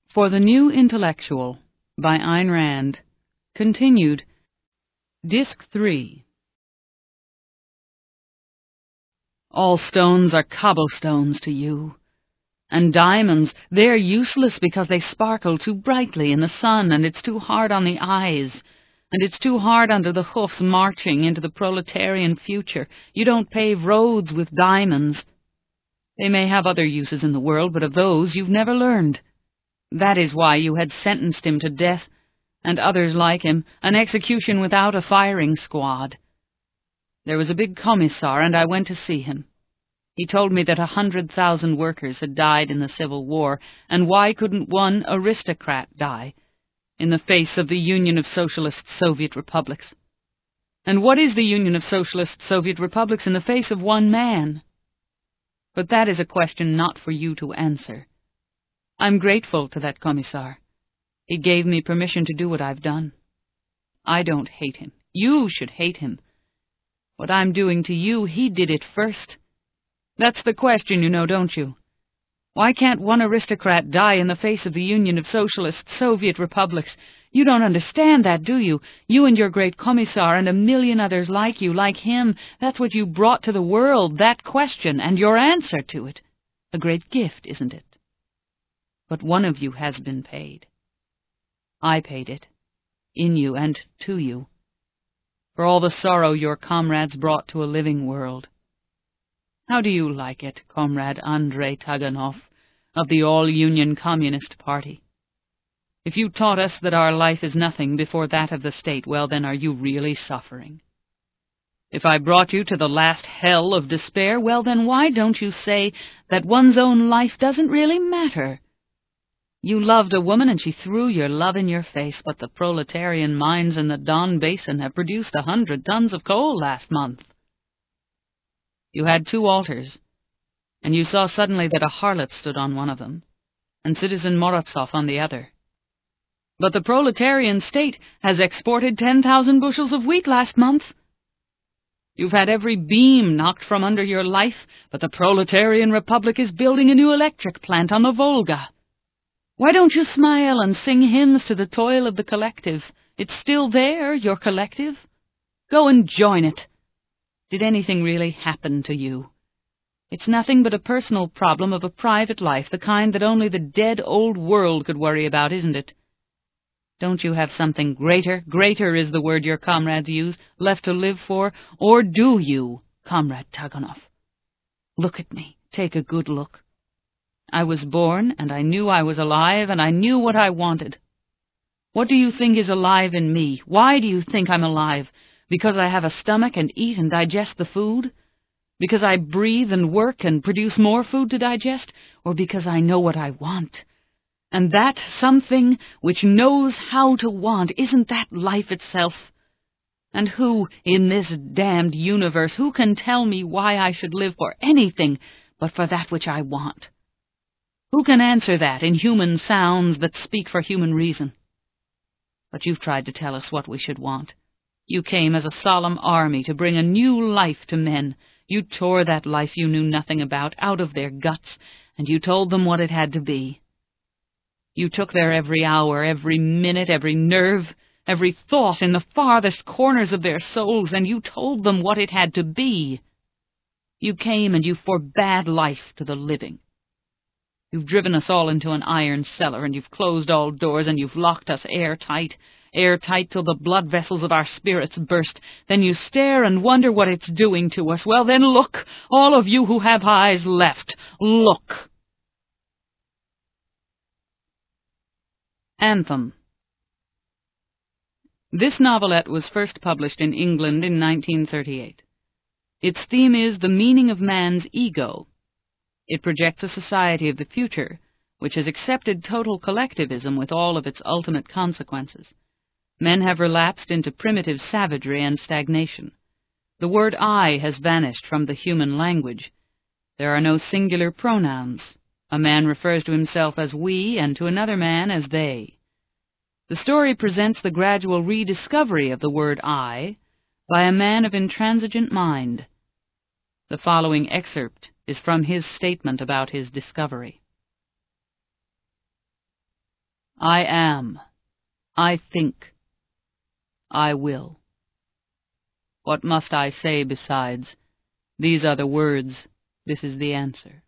For the New Intellectual by Ayn Rand. Continued. Disc 3. All stones are cobblestones to you. And diamonds, they're useless because they sparkle too brightly in the sun, and it's too hard on the eyes, and it's too hard under the hoofs marching into the proletarian future. You don't pave roads with diamonds. They may have other uses in the world, but of those you've never learned. That is why you had sentenced him to death, and others like him, an execution without a firing squad. There was a big commissar, and I went to see him. He told me that 100,000 workers had died in the Civil War, and why couldn't one aristocrat die in the face of the Union of Socialist Soviet Republics? And what is the Union of Socialist Soviet Republics in the face of one man? But that is a question not for you to answer. I'm grateful to that commissar. He gave me permission to do what I've done. I don't hate him. You should hate him. What I'm doing to you, he did it first. That's the question, you know, don't you? Why can't one aristocrat die in the face of the Union of Socialist Soviet Republics? You don't understand that, do you? You and your great commissar and a million others like you, like him, that's what you brought to the world, that question, and your answer to it. A great gift, isn't it? But one of you has been paid. I paid it, in you and to you, for all the sorrow your comrades brought to a living world. How do you like it, Comrade Andrei Taganov, of the All-Union Communist Party? If you taught us that our life is nothing before that of the state, well, then are you really suffering? If I brought you to the last hell of despair, well, then why don't you say that one's own life doesn't really matter? You loved a woman and she threw your love in your face, but the proletarian mines in the Don Basin have produced 100 tons of coal last month. You had 2 altars, and you saw suddenly that a harlot stood on one of them, and Citizen Morozov on the other. But the proletarian state has exported 10,000 bushels of wheat last month. You've had every beam knocked from under your life, but the proletarian republic is building a new electric plant on the Volga. Why don't you smile and sing hymns to the toil of the collective? It's still there, your collective. Go and join it. Did anything really happen to you? It's nothing but a personal problem of a private life, the kind that only the dead old world could worry about, isn't it? Don't you have something greater, greater is the word your comrades use, left to live for? Or do you, Comrade Taganov? Look at me. Take a good look. I was born, and I knew I was alive, and I knew what I wanted. What do you think is alive in me? Why do you think I'm alive? Because I have a stomach and eat and digest the food? Because I breathe and work and produce more food to digest? Or because I know what I want? And that something which knows how to want, isn't that life itself? And who, in this damned universe, who can tell me why I should live for anything but for that which I want? Who can answer that in human sounds that speak for human reason? But you've tried to tell us what we should want. You came as a solemn army to bring a new life to men. You tore that life you knew nothing about out of their guts, and you told them what it had to be. You took their every hour, every minute, every nerve, every thought in the farthest corners of their souls, and you told them what it had to be. You came and you forbade life to the living. You've driven us all into an iron cellar, and you've closed all doors, and you've locked us airtight till the blood vessels of our spirits burst. Then you stare and wonder what it's doing to us. Well, then look, all of you who have eyes left, look. Anthem. This novelette was first published in England in 1938. Its theme is the meaning of man's ego. It projects a society of the future, which has accepted total collectivism with all of its ultimate consequences. Men have relapsed into primitive savagery and stagnation. The word I has vanished from the human language. There are no singular pronouns. A man refers to himself as we and to another man as they. The story presents the gradual rediscovery of the word I by a man of intransigent mind. The following excerpt is from his statement about his discovery. I am. I think. I will. What must I say besides? These are the words. This is the answer.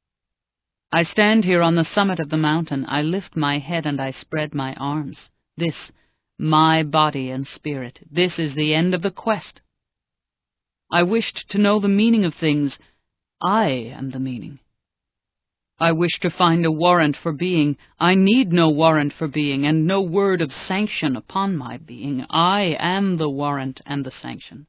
I stand here on the summit of the mountain. I lift my head and I spread my arms. This, my body and spirit, this is the end of the quest. I wished to know the meaning of things. I am the meaning. I wish to find a warrant for being. I need no warrant for being, and no word of sanction upon my being. I am the warrant and the sanction.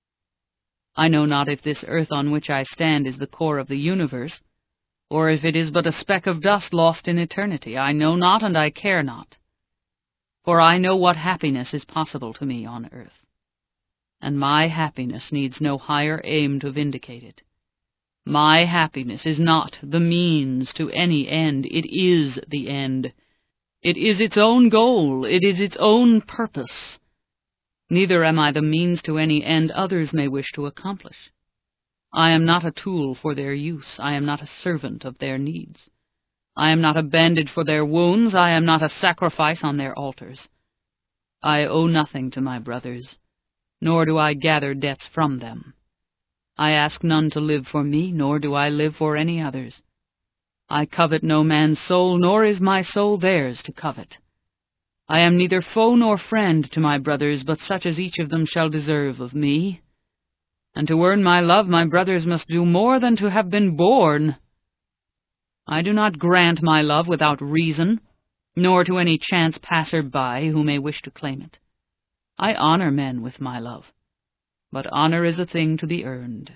I know not if this earth on which I stand is the core of the universe, or if it is but a speck of dust lost in eternity. I know not, and I care not. For I know what happiness is possible to me on earth, and my happiness needs no higher aim to vindicate it. My happiness is not the means to any end. It is the end. It is its own goal. It is its own purpose. Neither am I the means to any end others may wish to accomplish. I am not a tool for their use. I am not a servant of their needs. I am not a bandage for their wounds. I am not a sacrifice on their altars. I owe nothing to my brothers, nor do I gather debts from them. I ask none to live for me, nor do I live for any others. I covet no man's soul, nor is my soul theirs to covet. I am neither foe nor friend to my brothers, but such as each of them shall deserve of me. And to earn my love, my brothers must do more than to have been born. I do not grant my love without reason, nor to any chance passer-by who may wish to claim it. I honor men with my love, but honor is a thing to be earned.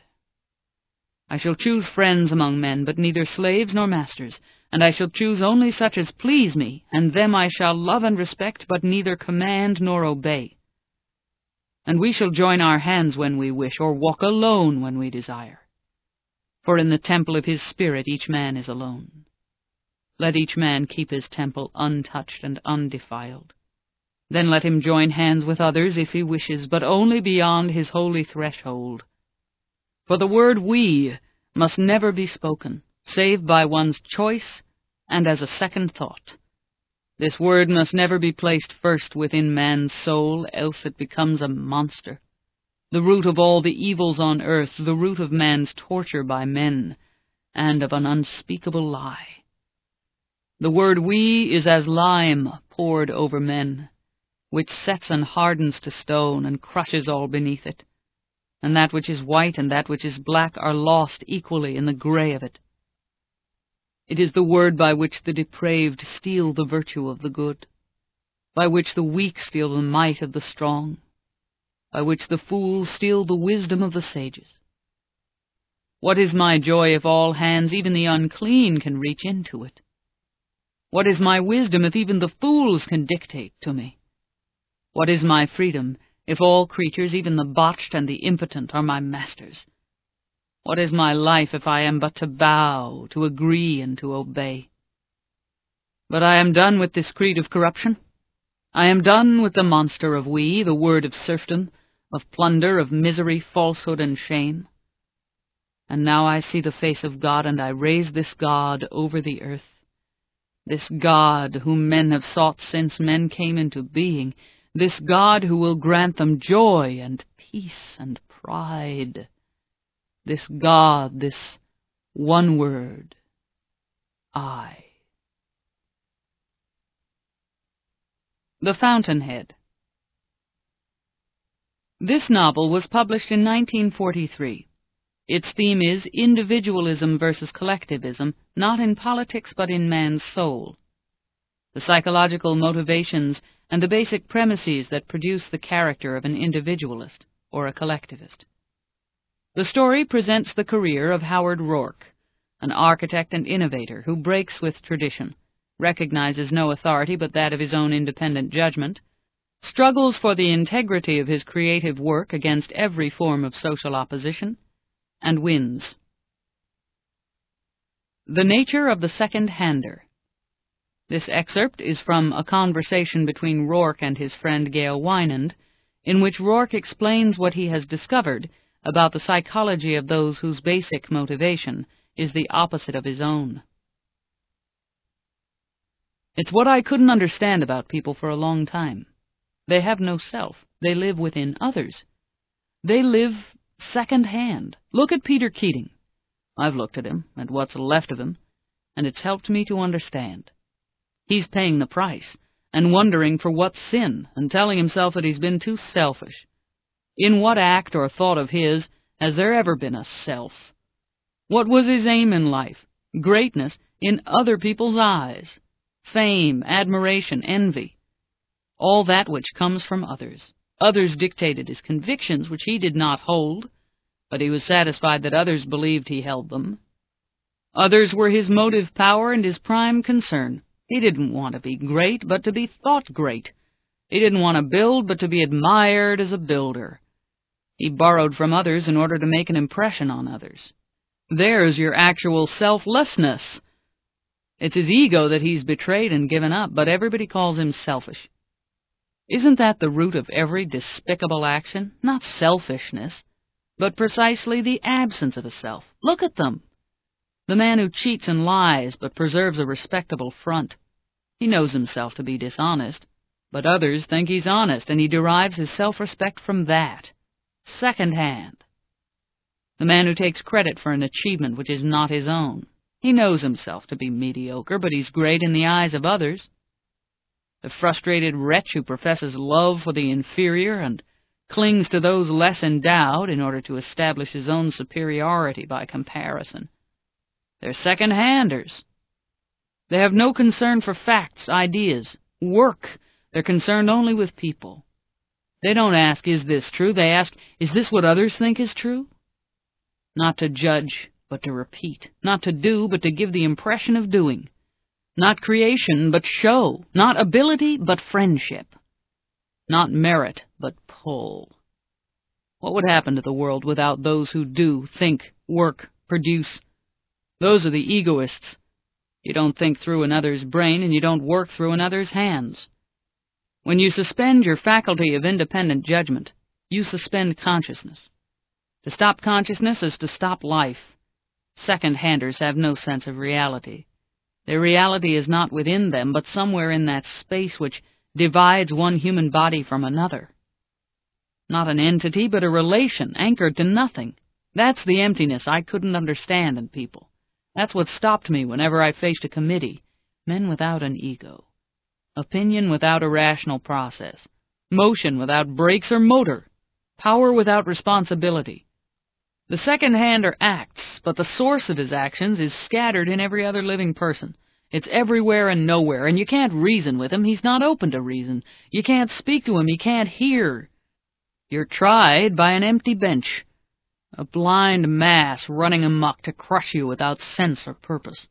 I shall choose friends among men, but neither slaves nor masters, and I shall choose only such as please me, and them I shall love and respect, but neither command nor obey. And we shall join our hands when we wish, or walk alone when we desire. For in the temple of his spirit each man is alone. Let each man keep his temple untouched and undefiled. Then let him join hands with others if he wishes, but only beyond his holy threshold. For the word we must never be spoken, save by one's choice and as a second thought. This word must never be placed first within man's soul, else it becomes a monster, the root of all the evils on earth, the root of man's torture by men, and of an unspeakable lie. The word we is as lime poured over men, which sets and hardens to stone, and crushes all beneath it, and that which is white and that which is black are lost equally in the grey of it. It is the word by which the depraved steal the virtue of the good, by which the weak steal the might of the strong, by which the fools steal the wisdom of the sages. What is my joy if all hands, even the unclean, can reach into it? What is my wisdom if even the fools can dictate to me? What is my freedom if all creatures, even the botched and the impotent, are my masters? What is my life if I am but to bow, to agree, and to obey? But I am done with this creed of corruption. I am done with the monster of we, the word of serfdom, of plunder, of misery, falsehood, and shame. And now I see the face of God, and I raise this God over the earth, this God whom men have sought since men came into being, this God who will grant them joy and peace and pride, this God, this one word, I. The Fountainhead. This novel was published in 1943. Its theme is individualism versus collectivism, not in politics but in man's soul. The psychological motivations and the basic premises that produce the character of an individualist or a collectivist. The story presents the career of Howard Rourke, an architect and innovator who breaks with tradition, recognizes no authority but that of his own independent judgment, struggles for the integrity of his creative work against every form of social opposition, and wins. The nature of the second-hander. This excerpt is from a conversation between Rourke and his friend Gail Wynand, in which Rourke explains what he has discovered about the psychology of those whose basic motivation is the opposite of his own. It's what I couldn't understand about people for a long time. They have no self. They live within others. They live second-hand. Look at Peter Keating. I've looked at him, at what's left of him, and it's helped me to understand. He's paying the price, and wondering for what sin, and telling himself that he's been too selfish. In what act or thought of his has there ever been a self? What was his aim in life? Greatness in other people's eyes. Fame, admiration, envy. All that which comes from others. Others dictated his convictions, which he did not hold, but he was satisfied that others believed he held them. Others were his motive power and his prime concern. He didn't want to be great, but to be thought great. He didn't want to build, but to be admired as a builder. He borrowed from others in order to make an impression on others. There's your actual selflessness. It's his ego that he's betrayed and given up, but everybody calls him selfish. Isn't that the root of every despicable action? Not selfishness, but precisely the absence of a self. Look at them. The man who cheats and lies, but preserves a respectable front. He knows himself to be dishonest, but others think he's honest, and he derives his self-respect from that. Second-hand. The man who takes credit for an achievement which is not his own. He knows himself to be mediocre, but he's great in the eyes of others. The frustrated wretch who professes love for the inferior and clings to those less endowed in order to establish his own superiority by comparison. They're second-handers. They have no concern for facts, ideas, work. They're concerned only with people. They don't ask, is this true? They ask, is this what others think is true? Not to judge, but to repeat. Not to do, but to give the impression of doing. Not creation, but show. Not ability, but friendship. Not merit, but pull. What would happen to the world without those who do, think, work, produce? Those are the egoists. You don't think through another's brain, and you don't work through another's hands. When you suspend your faculty of independent judgment, you suspend consciousness. To stop consciousness is to stop life. Second-handers have no sense of reality. Their reality is not within them, but somewhere in that space which divides one human body from another. Not an entity, but a relation, anchored to nothing. That's the emptiness I couldn't understand in people. That's what stopped me whenever I faced a committee. Men without an ego. Opinion without a rational process. Motion without brakes or motor. Power without responsibility. The second-hander acts, but the source of his actions is scattered in every other living person. It's everywhere and nowhere, and you can't reason with him. He's not open to reason. You can't speak to him. He can't hear. You're tried by an empty bench, a blind mass running amok to crush you without sense or purpose.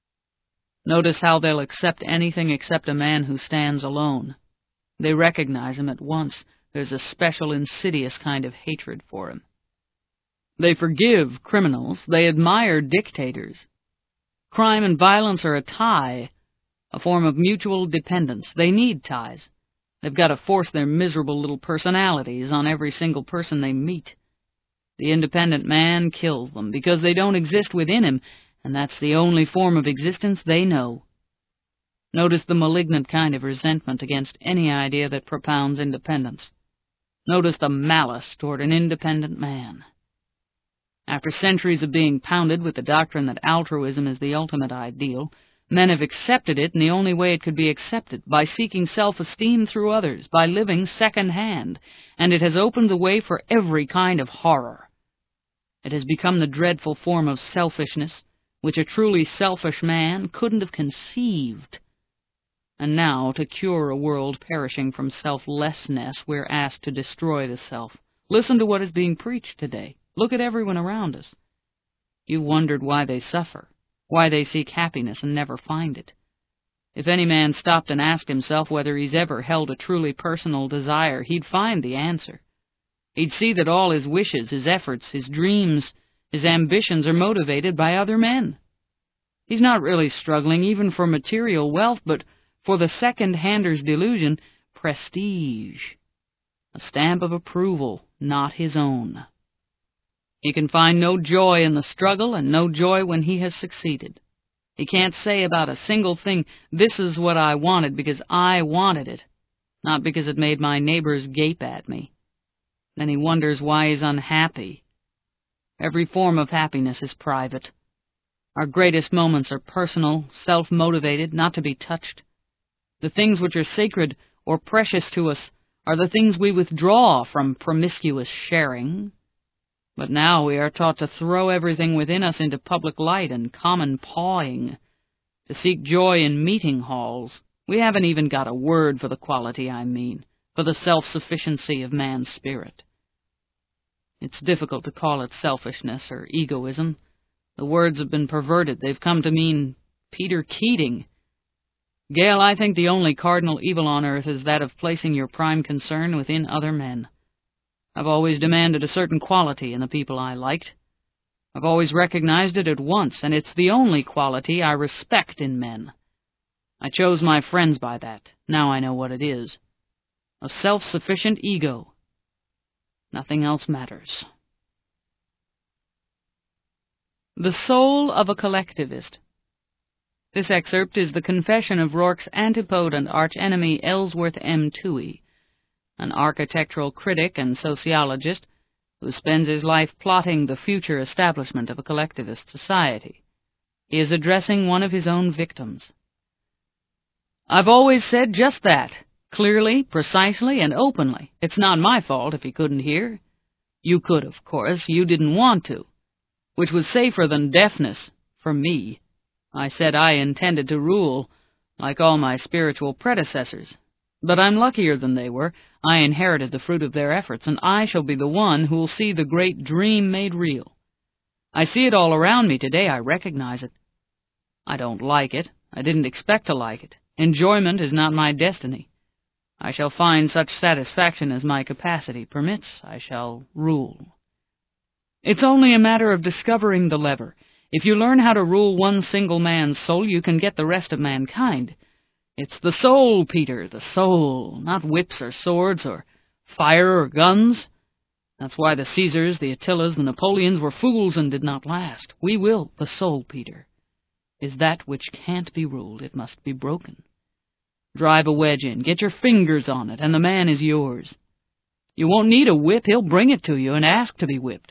Notice how they'll accept anything except a man who stands alone. They recognize him at once. There's a special insidious kind of hatred for him. They forgive criminals. They admire dictators. Crime and violence are a tie, a form of mutual dependence. They need ties. They've got to force their miserable little personalities on every single person they meet. The independent man kills them because they don't exist within him, and that's the only form of existence they know. Notice the malignant kind of resentment against any idea that propounds independence. Notice the malice toward an independent man. After centuries of being pounded with the doctrine that altruism is the ultimate ideal, men have accepted it in the only way it could be accepted, by seeking self-esteem through others, by living second-hand, and it has opened the way for every kind of horror. It has become the dreadful form of selfishness, which a truly selfish man couldn't have conceived. And now, to cure a world perishing from selflessness, we're asked to destroy the self. Listen to what is being preached today. Look at everyone around us. You wondered why they suffer, why they seek happiness and never find it. If any man stopped and asked himself whether he's ever held a truly personal desire, he'd find the answer. He'd see that all his wishes, his efforts, his dreams, his ambitions are motivated by other men. He's not really struggling even for material wealth, but for the second-hander's delusion, prestige, a stamp of approval, not his own. He can find no joy in the struggle and no joy when he has succeeded. He can't say about a single thing, "This is what I wanted because I wanted it, not because it made my neighbors gape at me." Then he wonders why he's unhappy. Every form of happiness is private. Our greatest moments are personal, self-motivated, not to be touched. The things which are sacred or precious to us are the things we withdraw from promiscuous sharing. But now we are taught to throw everything within us into public light and common pawing, to seek joy in meeting halls. We haven't even got a word for the quality I mean, for the self-sufficiency of man's spirit. It's difficult to call it selfishness or egoism. The words have been perverted. They've come to mean Peter Keating. Gail, I think the only cardinal evil on earth is that of placing your prime concern within other men. I've always demanded a certain quality in the people I liked. I've always recognized it at once, and it's the only quality I respect in men. I chose my friends by that. Now I know what it is. A self-sufficient ego. Nothing else matters. The Soul of a Collectivist. This excerpt is the confession of Rourke's antipode and archenemy Ellsworth M. Toohey, an architectural critic and sociologist who spends his life plotting the future establishment of a collectivist society. He is addressing one of his own victims. "I've always said just that, clearly, precisely, and openly. It's not my fault if you couldn't hear. You could, of course. You didn't want to, which was safer than deafness for me. I said I intended to rule, like all my spiritual predecessors. But I'm luckier than they were. I inherited the fruit of their efforts, and I shall be the one who'll see the great dream made real. I see it all around me today. I recognize it. I don't like it. I didn't expect to like it. Enjoyment is not my destiny. I shall find such satisfaction as my capacity permits. I shall rule. It's only a matter of discovering the lever. If you learn how to rule one single man's soul, you can get the rest of mankind. It's the soul, Peter, the soul, not whips or swords or fire or guns. That's why the Caesars, the Attilas, the Napoleons were fools and did not last. We will. The soul, Peter, is that which can't be ruled. It must be broken. Drive a wedge in, get your fingers on it, and the man is yours. You won't need a whip. He'll bring it to you and ask to be whipped.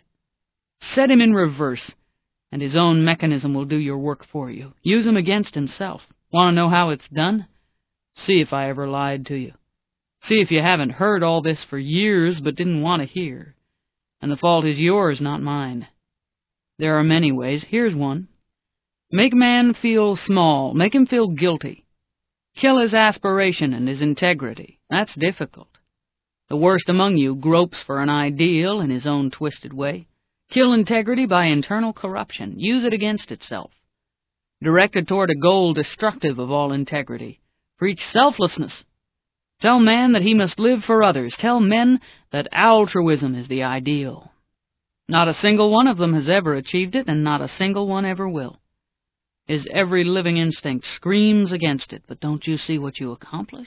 Set him in reverse, and his own mechanism will do your work for you. Use him against himself. Want to know how it's done? See if I ever lied to you. See if you haven't heard all this for years but didn't want to hear. And the fault is yours, not mine. There are many ways. Here's one. Make man feel small. Make him feel guilty. Kill his aspiration and his integrity. That's difficult. The worst among you gropes for an ideal in his own twisted way. Kill integrity by internal corruption. Use it against itself. Direct it toward a goal destructive of all integrity. Preach selflessness. Tell man that he must live for others. Tell men that altruism is the ideal. Not a single one of them has ever achieved it, and not a single one ever will. His every living instinct screams against it, but don't you see what you accomplish?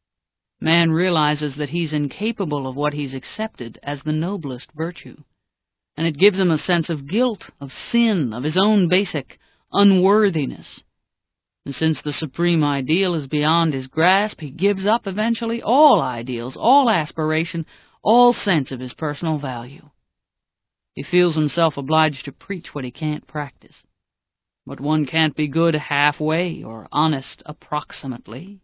Man realizes that he's incapable of what he's accepted as the noblest virtue, and it gives him a sense of guilt, of sin, of his own basic unworthiness. And since the supreme ideal is beyond his grasp, he gives up eventually all ideals, all aspiration, all sense of his personal value. He feels himself obliged to preach what he can't practice. But one can't be good halfway or honest approximately.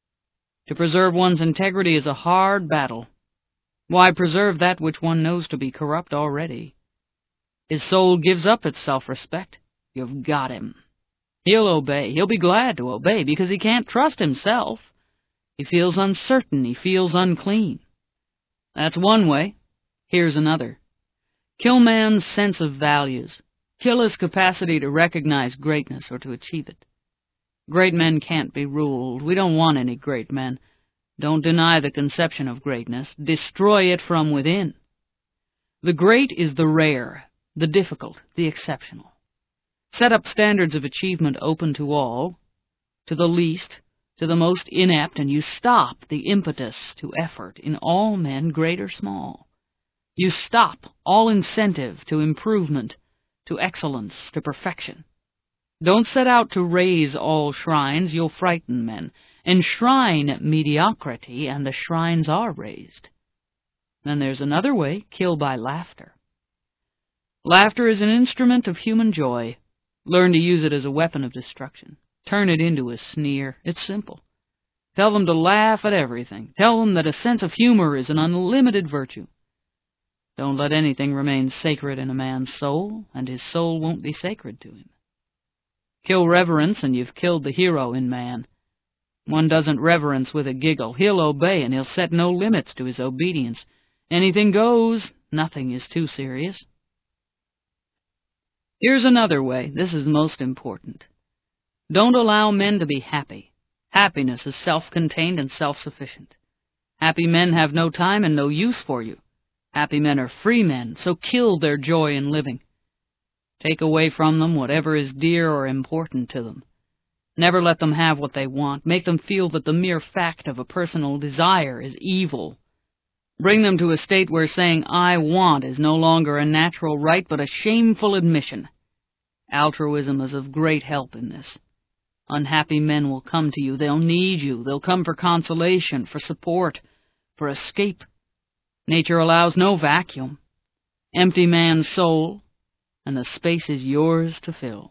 To preserve one's integrity is a hard battle. Why preserve that which one knows to be corrupt already? His soul gives up its self-respect. You've got him. He'll obey. He'll be glad to obey because he can't trust himself. He feels uncertain. He feels unclean. That's one way. Here's another. Kill man's sense of values. Kill his capacity to recognize greatness or to achieve it. Great men can't be ruled. We don't want any great men. Don't deny the conception of greatness. Destroy it from within. The great is the rare, the difficult, the exceptional. Set up standards of achievement open to all, to the least, to the most inept, and you stop the impetus to effort in all men, great or small. You stop all incentive to improvement, to excellence, to perfection. Don't set out to raise all shrines, you'll frighten men. Enshrine mediocrity, and the shrines are raised. Then there's another way, kill by laughter. Laughter is an instrument of human joy. Learn to use it as a weapon of destruction. Turn it into a sneer. It's simple. Tell them to laugh at everything. Tell them that a sense of humor is an unlimited virtue. Don't let anything remain sacred in a man's soul, and his soul won't be sacred to him. Kill reverence, and you've killed the hero in man. One doesn't reverence with a giggle. He'll obey, and he'll set no limits to his obedience. Anything goes. Nothing is too serious. Here's another way. This is most important. Don't allow men to be happy. Happiness is self-contained and self-sufficient. Happy men have no time and no use for you. Happy men are free men, so kill their joy in living. Take away from them whatever is dear or important to them. Never let them have what they want. Make them feel that the mere fact of a personal desire is evil. Bring them to a state where saying, "I want," is no longer a natural right, but a shameful admission. Altruism is of great help in this. Unhappy men will come to you. They'll need you. They'll come for consolation, for support, for escape. Nature allows no vacuum. Empty man's soul, and the space is yours to fill.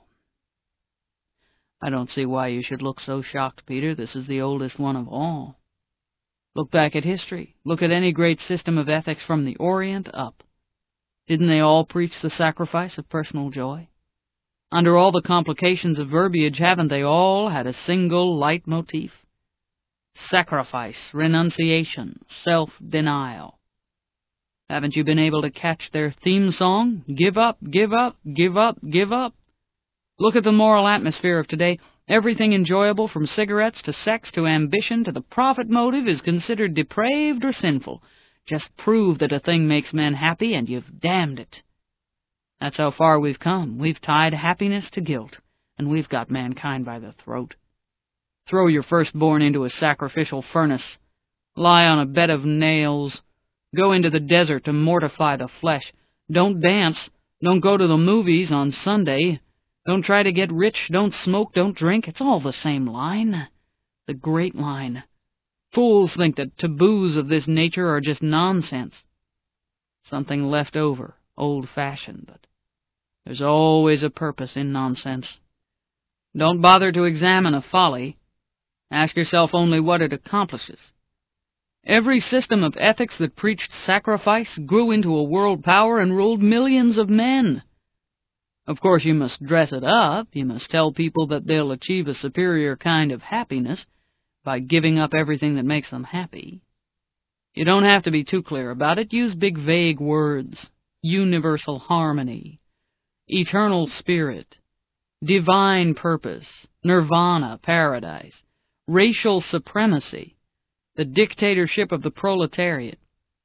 I don't see why you should look so shocked, Peter. This is the oldest one of all. Look back at history. Look at any great system of ethics from the Orient up. Didn't they all preach the sacrifice of personal joy? Under all the complications of verbiage, haven't they all had a single leitmotif? Sacrifice, renunciation, self-denial. Haven't you been able to catch their theme song? Give up, give up, give up, give up. Look at the moral atmosphere of today. Everything enjoyable, from cigarettes to sex to ambition to the profit motive, is considered depraved or sinful. Just prove that a thing makes men happy, and you've damned it. That's how far we've come. We've tied happiness to guilt, and we've got mankind by the throat. Throw your firstborn into a sacrificial furnace. Lie on a bed of nails. Go into the desert to mortify the flesh. Don't dance. Don't go to the movies on Sunday. Don't try to get rich. Don't smoke. Don't drink. It's all the same line. The great line. Fools think that taboos of this nature are just nonsense. Something left over, old-fashioned, but there's always a purpose in nonsense. Don't bother to examine a folly. Ask yourself only what it accomplishes. Every system of ethics that preached sacrifice grew into a world power and ruled millions of men. Of course, you must dress it up. You must tell people that they'll achieve a superior kind of happiness by giving up everything that makes them happy. You don't have to be too clear about it. Use big, vague words. Universal harmony, eternal spirit, divine purpose, nirvana, paradise, racial supremacy, the dictatorship of the proletariat.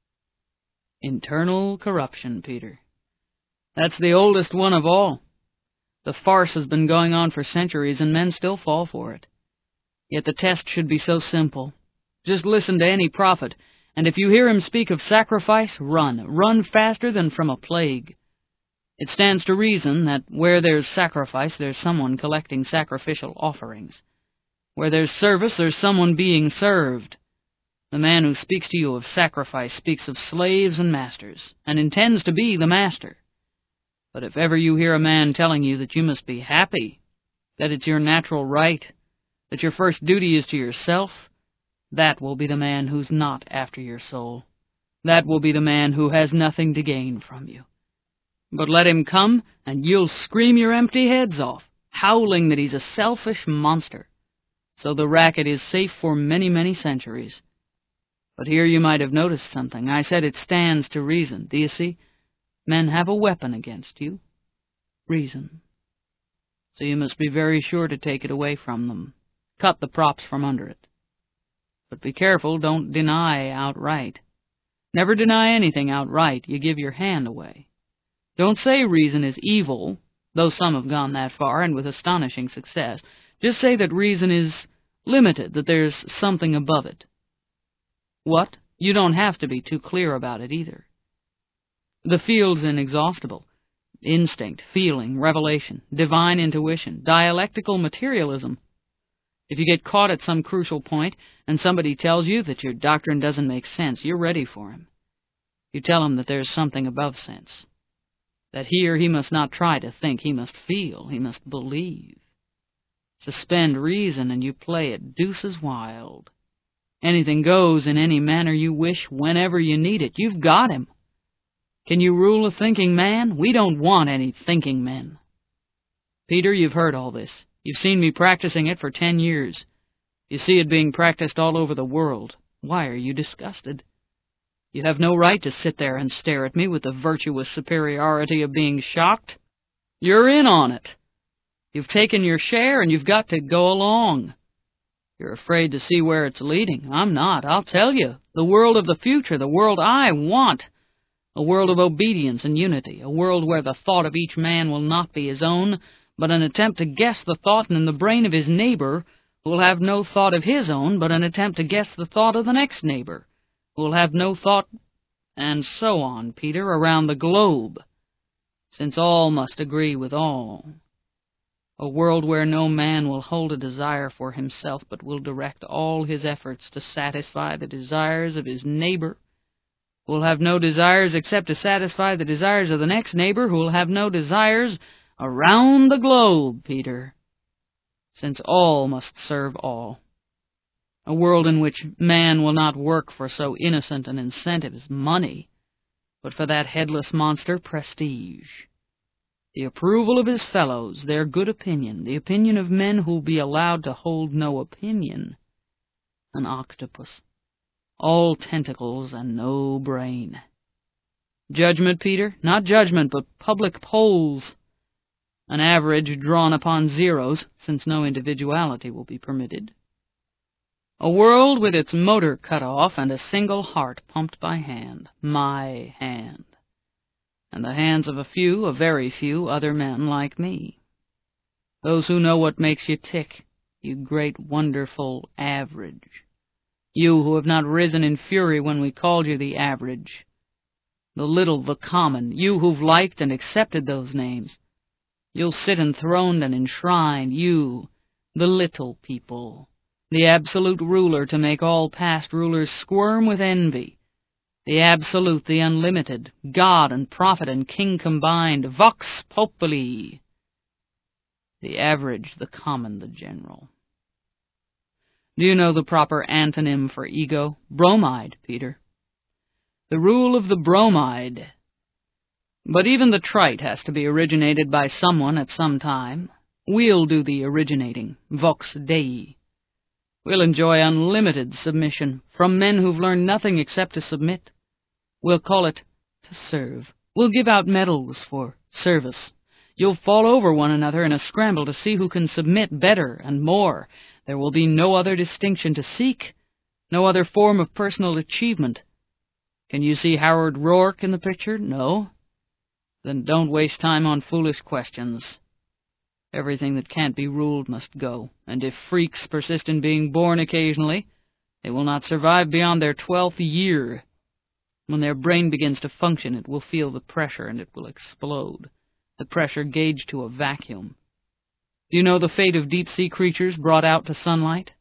Internal corruption, Peter. That's the oldest one of all. The farce has been going on for centuries, and men still fall for it. Yet the test should be so simple. Just listen to any prophet, and if you hear him speak of sacrifice, run. Run faster than from a plague. It stands to reason that where there's sacrifice, there's someone collecting sacrificial offerings. Where there's service, there's someone being served. The man who speaks to you of sacrifice speaks of slaves and masters, and intends to be the master. But if ever you hear a man telling you that you must be happy, that it's your natural right, that your first duty is to yourself, that will be the man who's not after your soul. That will be the man who has nothing to gain from you. But let him come, and you'll scream your empty heads off, howling that he's a selfish monster. So the racket is safe for many, many centuries. But here you might have noticed something. I said it stands to reason. Do you see? Men have a weapon against you. Reason. So you must be very sure to take it away from them. Cut the props from under it. But be careful, don't deny outright. Never deny anything outright. You give your hand away. Don't say reason is evil, though some have gone that far, and with astonishing success. Just say that reason is limited, that there's something above it. What? You don't have to be too clear about it either. The field's inexhaustible. instinct, feeling, revelation, divine intuition, dialectical materialism. If you get caught at some crucial point and somebody tells you that your doctrine doesn't make sense, you're ready for him. You tell him that there's something above sense, that here he must not try to think, he must feel, he must believe. Suspend reason and you play it deuces wild. Anything goes in any manner you wish, whenever you need it. You've got him. Can you rule a thinking man? We don't want any thinking men. Peter, you've heard all this. You've seen me practicing it for 10 years. You see it being practiced all over the world. Why are you disgusted? You have no right to sit there and stare at me with the virtuous superiority of being shocked. You're in on it. You've taken your share and you've got to go along. You're afraid to see where it's leading. I'm not. I'll tell you. The world of the future, the world I want. A world of obedience and unity, a world where the thought of each man will not be his own, but an attempt to guess the thought in the brain of his neighbor, who will have no thought of his own, but an attempt to guess the thought of the next neighbor, who will have no thought, and so on, Peter, around the globe, since all must agree with all. A world where no man will hold a desire for himself, but will direct all his efforts to satisfy the desires of his neighbor, who will have no desires except to satisfy the desires of the next neighbor, who will have no desires around the globe, Peter, since all must serve all. A world in which man will not work for so innocent an incentive as money, but for that headless monster, prestige. The approval of his fellows, their good opinion, the opinion of men who will be allowed to hold no opinion. An octopus. All tentacles and no brain. Judgment, Peter? Not judgment, but public polls. An average drawn upon zeros, since no individuality will be permitted. A world with its motor cut off and a single heart pumped by hand. My hand. And the hands of a very few other men like me. Those who know what makes you tick, you great wonderful average. You who have not risen in fury when we called you the average, the little, the common, you who've liked and accepted those names. You'll sit enthroned and enshrined, you, the little people, the absolute ruler to make all past rulers squirm with envy, the absolute, the unlimited, God and prophet and king combined, vox populi, the average, the common, the general. Do you know the proper antonym for ego? Bromide, Peter. The rule of the bromide. But even the trite has to be originated by someone at some time. We'll do the originating, vox Dei. We'll enjoy unlimited submission from men who've learned nothing except to submit. We'll call it to serve. We'll give out medals for service. You'll fall over one another in a scramble to see who can submit better and more. There will be no other distinction to seek, no other form of personal achievement. Can you see Howard Rourke in the picture? No? Then don't waste time on foolish questions. Everything that can't be ruled must go, and if freaks persist in being born occasionally, they will not survive beyond their 12th year. When their brain begins to function, it will feel the pressure and it will explode, the pressure gauged to a vacuum. Do you know the fate of deep-sea creatures brought out to sunlight?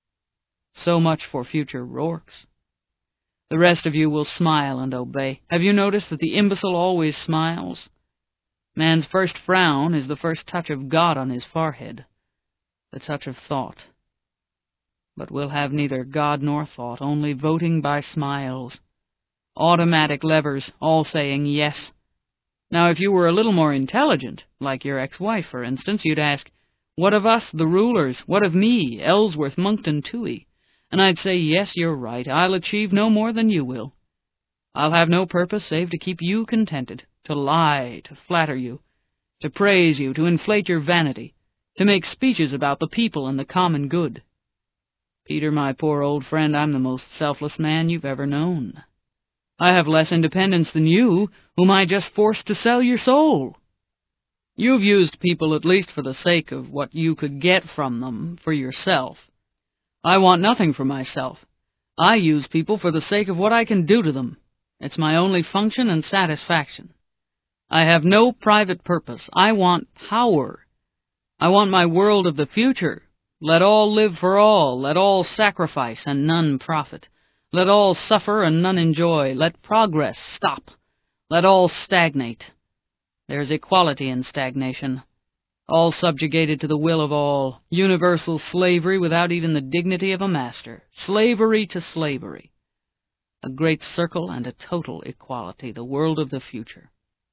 So much for future Rourkes. The rest of you will smile and obey. Have you noticed that the imbecile always smiles? Man's first frown is the first touch of God on his forehead, the touch of thought. But we'll have neither God nor thought, only voting by smiles. Automatic levers, all saying yes. Now, if you were a little more intelligent, like your ex-wife, for instance, you'd ask, what of us, the rulers? What of me, Ellsworth, Monkton, Toohey? And I'd say, yes, you're right, I'll achieve no more than you will. I'll have no purpose save to keep you contented, to lie, to flatter you, to praise you, to inflate your vanity, to make speeches about the people and the common good. Peter, my poor old friend, I'm the most selfless man you've ever known. I have less independence than you, whom I just forced to sell your soul. You've used people at least for the sake of what you could get from them for yourself. I want nothing for myself. I use people for the sake of what I can do to them. It's my only function and satisfaction. I have no private purpose. I want power. I want my world of the future. Let all live for all. Let all sacrifice and none profit. Let all suffer and none enjoy. Let progress stop. Let all stagnate. There's equality in stagnation. All subjugated to the will of all. Universal slavery without even the dignity of a master. Slavery to slavery. A great circle and a total equality. The world of the future.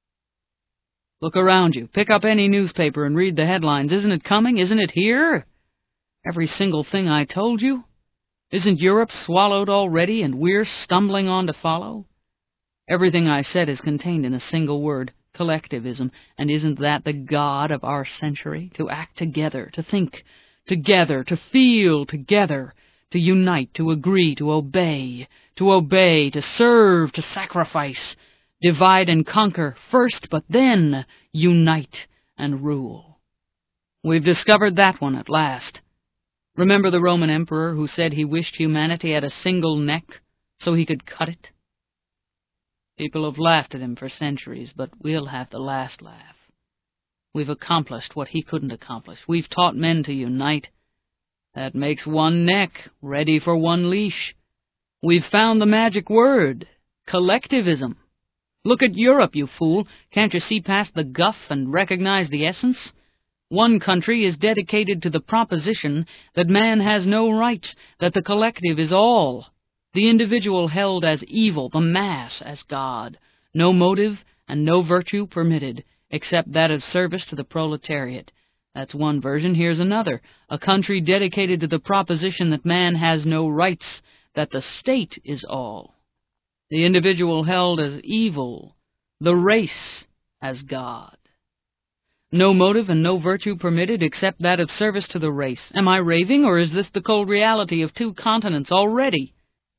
Look around you. Pick up any newspaper and read the headlines. Isn't it coming? Isn't it here? Every single thing I told you? Isn't Europe swallowed already and we're stumbling on to follow? Everything I said is contained in a single word, collectivism, and isn't that the god of our century? To act together, to think together, to feel together, to unite, to agree, to obey, to serve, to sacrifice, divide and conquer first, but then unite and rule. We've discovered that one at last. Remember the Roman emperor who said he wished humanity had a single neck so he could cut it? People have laughed at him for centuries, but we'll have the last laugh. We've accomplished what he couldn't accomplish. We've taught men to unite. That makes one neck, ready for one leash. We've found the magic word, collectivism. Look at Europe, you fool. Can't you see past the guff and recognize the essence? One country is dedicated to the proposition that man has no rights, that the collective is all. The individual held as evil, the mass as God. No motive and no virtue permitted, except that of service to the proletariat. That's one version. Here's another. A country dedicated to the proposition that man has no rights, that the state is all. The individual held as evil, the race as God. No motive and no virtue permitted except that of service to the race. Am I raving, or is this the cold reality of 2 continents already?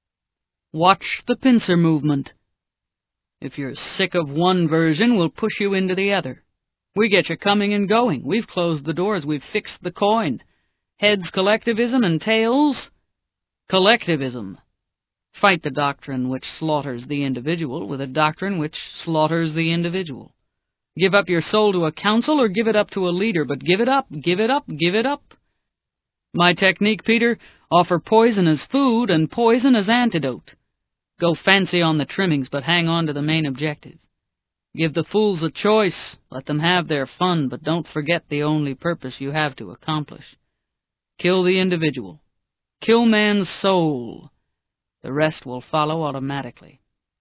Watch the pincer movement. If you're sick of one version, we'll push you into the other. We get you coming and going. We've closed the doors. We've fixed the coin. Heads collectivism and tails collectivism. Fight the doctrine which slaughters the individual with a doctrine which slaughters the individual. Give up your soul to a council or give it up to a leader, but give it up, give it up, give it up. My technique, Peter, offer poison as food and poison as antidote. Go fancy on the trimmings, but hang on to the main objective. Give the fools a choice, let them have their fun, but don't forget the only purpose you have to accomplish. Kill the individual. Kill man's soul. The rest will follow automatically.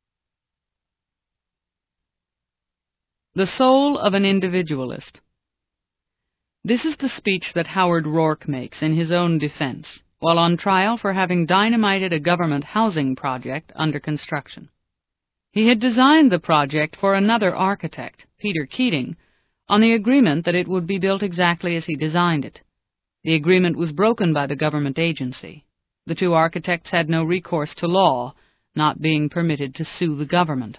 The soul of an individualist. This is the speech that Howard Rourke makes in his own defense, while on trial for having dynamited a government housing project under construction. He had designed the project for another architect, Peter Keating, on the agreement that it would be built exactly as he designed it. The agreement was broken by the government agency. The 2 architects had no recourse to law, not being permitted to sue the government.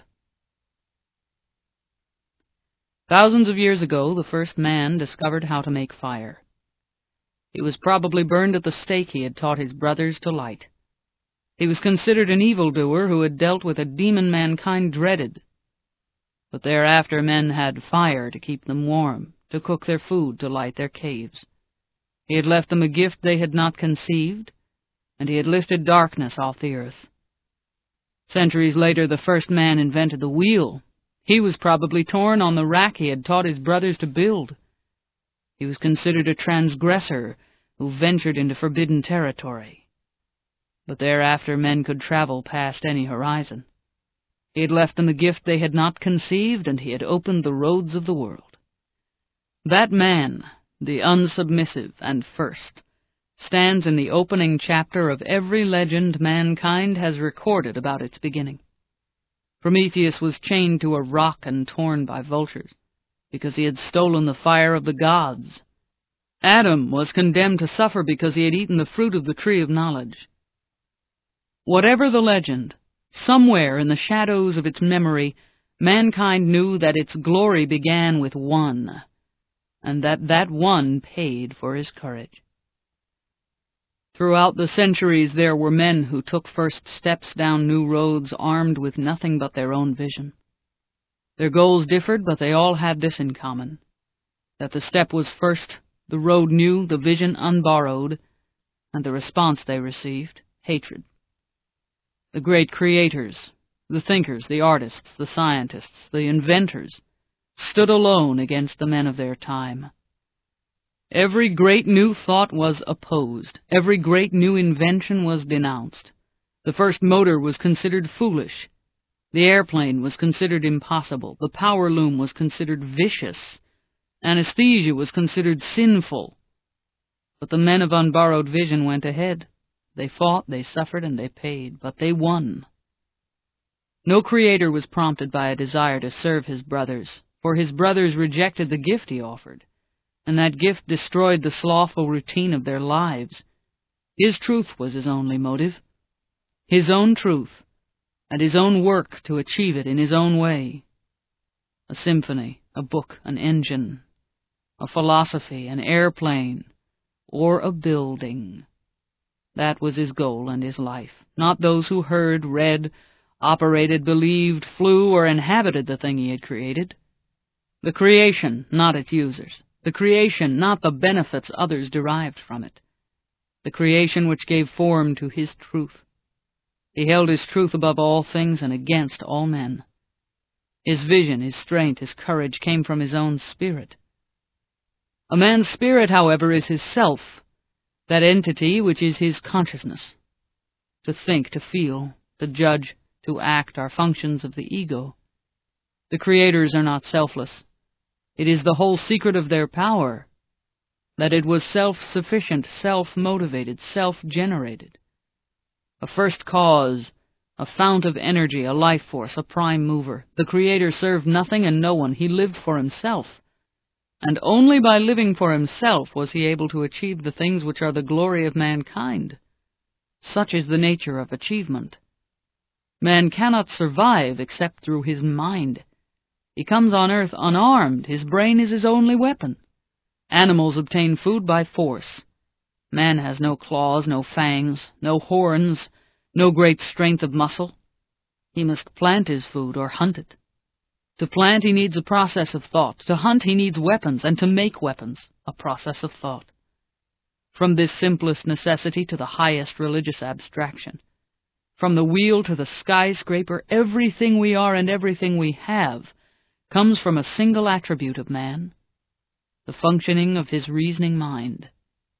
Thousands of years ago, the first man discovered how to make fire. He was probably burned at the stake he had taught his brothers to light. He was considered an evildoer who had dealt with a demon mankind dreaded. But thereafter men had fire to keep them warm, to cook their food, to light their caves. He had left them a gift they had not conceived, and he had lifted darkness off the earth. Centuries later, the first man invented the wheel. He was probably torn on the rack he had taught his brothers to build. He was considered a transgressor who ventured into forbidden territory. But thereafter men could travel past any horizon. He had left them a gift they had not conceived, and he had opened the roads of the world. That man, the unsubmissive and first, stands in the opening chapter of every legend mankind has recorded about its beginning. Prometheus was chained to a rock and torn by vultures, because he had stolen the fire of the gods. Adam was condemned to suffer because he had eaten the fruit of the tree of knowledge. Whatever the legend, somewhere in the shadows of its memory, mankind knew that its glory began with one, and that one paid for his courage. Throughout the centuries there were men who took first steps down new roads armed with nothing but their own vision. Their goals differed, but they all had this in common, that the step was first, the road new, the vision unborrowed, and the response they received, hatred. The great creators, the thinkers, the artists, the scientists, the inventors, stood alone against the men of their time. Every great new thought was opposed. Every great new invention was denounced. The first motor was considered foolish. The airplane was considered impossible. The power loom was considered vicious. Anesthesia was considered sinful. But the men of unborrowed vision went ahead. They fought, they suffered, and they paid, but they won. No creator was prompted by a desire to serve his brothers, for his brothers rejected the gift he offered, and that gift destroyed the slothful routine of their lives. His truth was his only motive, his own truth, and his own work to achieve it in his own way. A symphony, a book, an engine, a philosophy, an airplane, or a building. That was his goal and his life, not those who heard, read, operated, believed, flew, or inhabited the thing he had created. The creation, not its users. The creation, not the benefits others derived from it. The creation which gave form to his truth. He held his truth above all things and against all men. His vision, his strength, his courage came from his own spirit. A man's spirit, however, is his self, that entity which is his consciousness. To think, to feel, to judge, to act are functions of the ego. The creators are not selfless. It is the whole secret of their power, that it was self-sufficient, self-motivated, self-generated. A first cause, a fount of energy, a life force, a prime mover. The Creator served nothing and no one. He lived for himself. And only by living for himself was he able to achieve the things which are the glory of mankind. Such is the nature of achievement. Man cannot survive except through his mind. He comes on earth unarmed. His brain is his only weapon. Animals obtain food by force. Man has no claws, no fangs, no horns, no great strength of muscle. He must plant his food or hunt it. To plant he needs a process of thought. To hunt he needs weapons, and to make weapons, a process of thought. From this simplest necessity to the highest religious abstraction, from the wheel to the skyscraper, everything we are and everything we have comes from a single attribute of man, the functioning of his reasoning mind.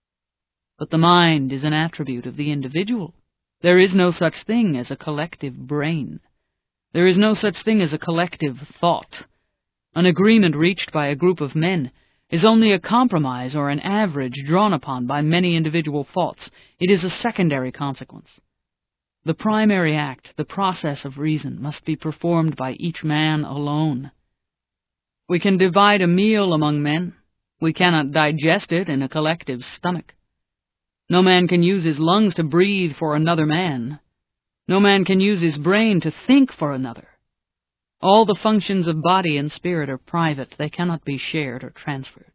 But the mind is an attribute of the individual. There is no such thing as a collective brain. There is no such thing as a collective thought. An agreement reached by a group of men is only a compromise or an average drawn upon by many individual thoughts. It is a secondary consequence. The primary act, the process of reason, must be performed by each man alone. We can divide a meal among men. We cannot digest it in a collective stomach. No man can use his lungs to breathe for another man. No man can use his brain to think for another. All the functions of body and spirit are private. They cannot be shared or transferred.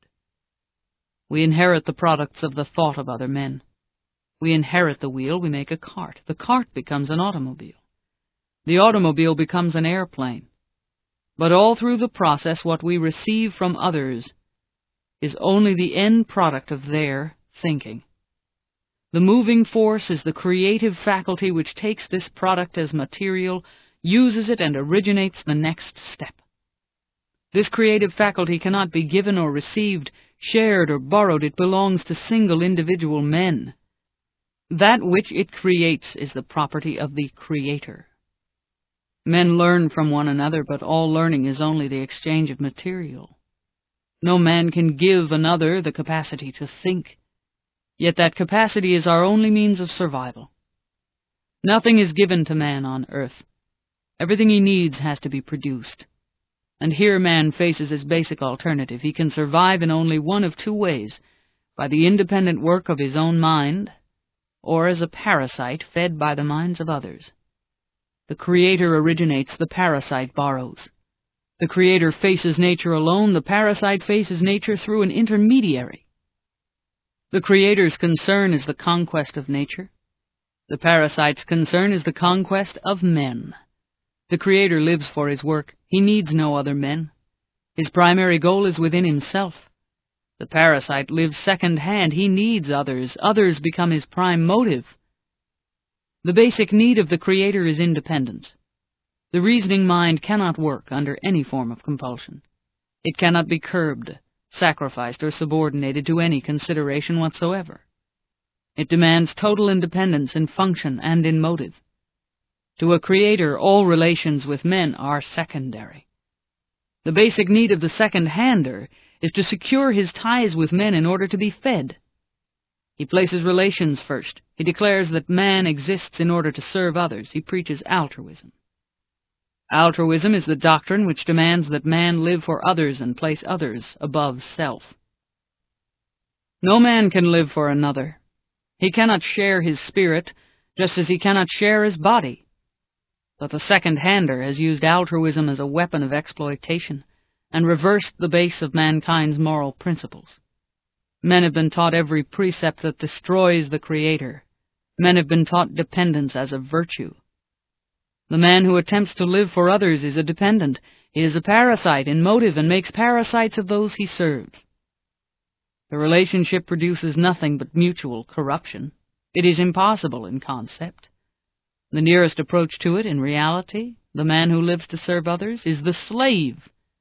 We inherit the products of the thought of other men. We inherit the wheel, we make a cart. The cart becomes an automobile. The automobile becomes an airplane. But all through the process, what we receive from others is only the end product of their thinking. The moving force is the creative faculty which takes this product as material, uses it, and originates the next step. This creative faculty cannot be given or received, shared or borrowed. It belongs to single individual men. That which it creates is the property of the Creator. Men learn from one another, but all learning is only the exchange of material. No man can give another the capacity to think. Yet that capacity is our only means of survival. Nothing is given to man on earth. Everything he needs has to be produced. And here man faces his basic alternative. He can survive in only one of two ways: by the independent work of his own mind, or as a parasite fed by the minds of others. The Creator originates, the parasite borrows. The Creator faces nature alone, the parasite faces nature through an intermediary. The Creator's concern is the conquest of nature. The parasite's concern is the conquest of men. The Creator lives for his work. He needs no other men. His primary goal is within himself. The parasite lives second-hand. He needs others. Others become his prime motive. The basic need of the Creator is independence. The reasoning mind cannot work under any form of compulsion. It cannot be curbed, sacrificed, or subordinated to any consideration whatsoever. It demands total independence in function and in motive. To a Creator, all relations with men are secondary. The basic need of the second-hander is to secure his ties with men in order to be fed. He places relations first. He declares that man exists in order to serve others. He preaches altruism. Altruism is the doctrine which demands that man live for others and place others above self. No man can live for another. He cannot share his spirit, just as he cannot share his body. But the second-hander has used altruism as a weapon of exploitation and reversed the base of mankind's moral principles. Men have been taught every precept that destroys the Creator. Men have been taught dependence as a virtue. The man who attempts to live for others is a dependent. He is a parasite in motive and makes parasites of those he serves. The relationship produces nothing but mutual corruption. It is impossible in concept. The nearest approach to it in reality, the man who lives to serve others, is the slave.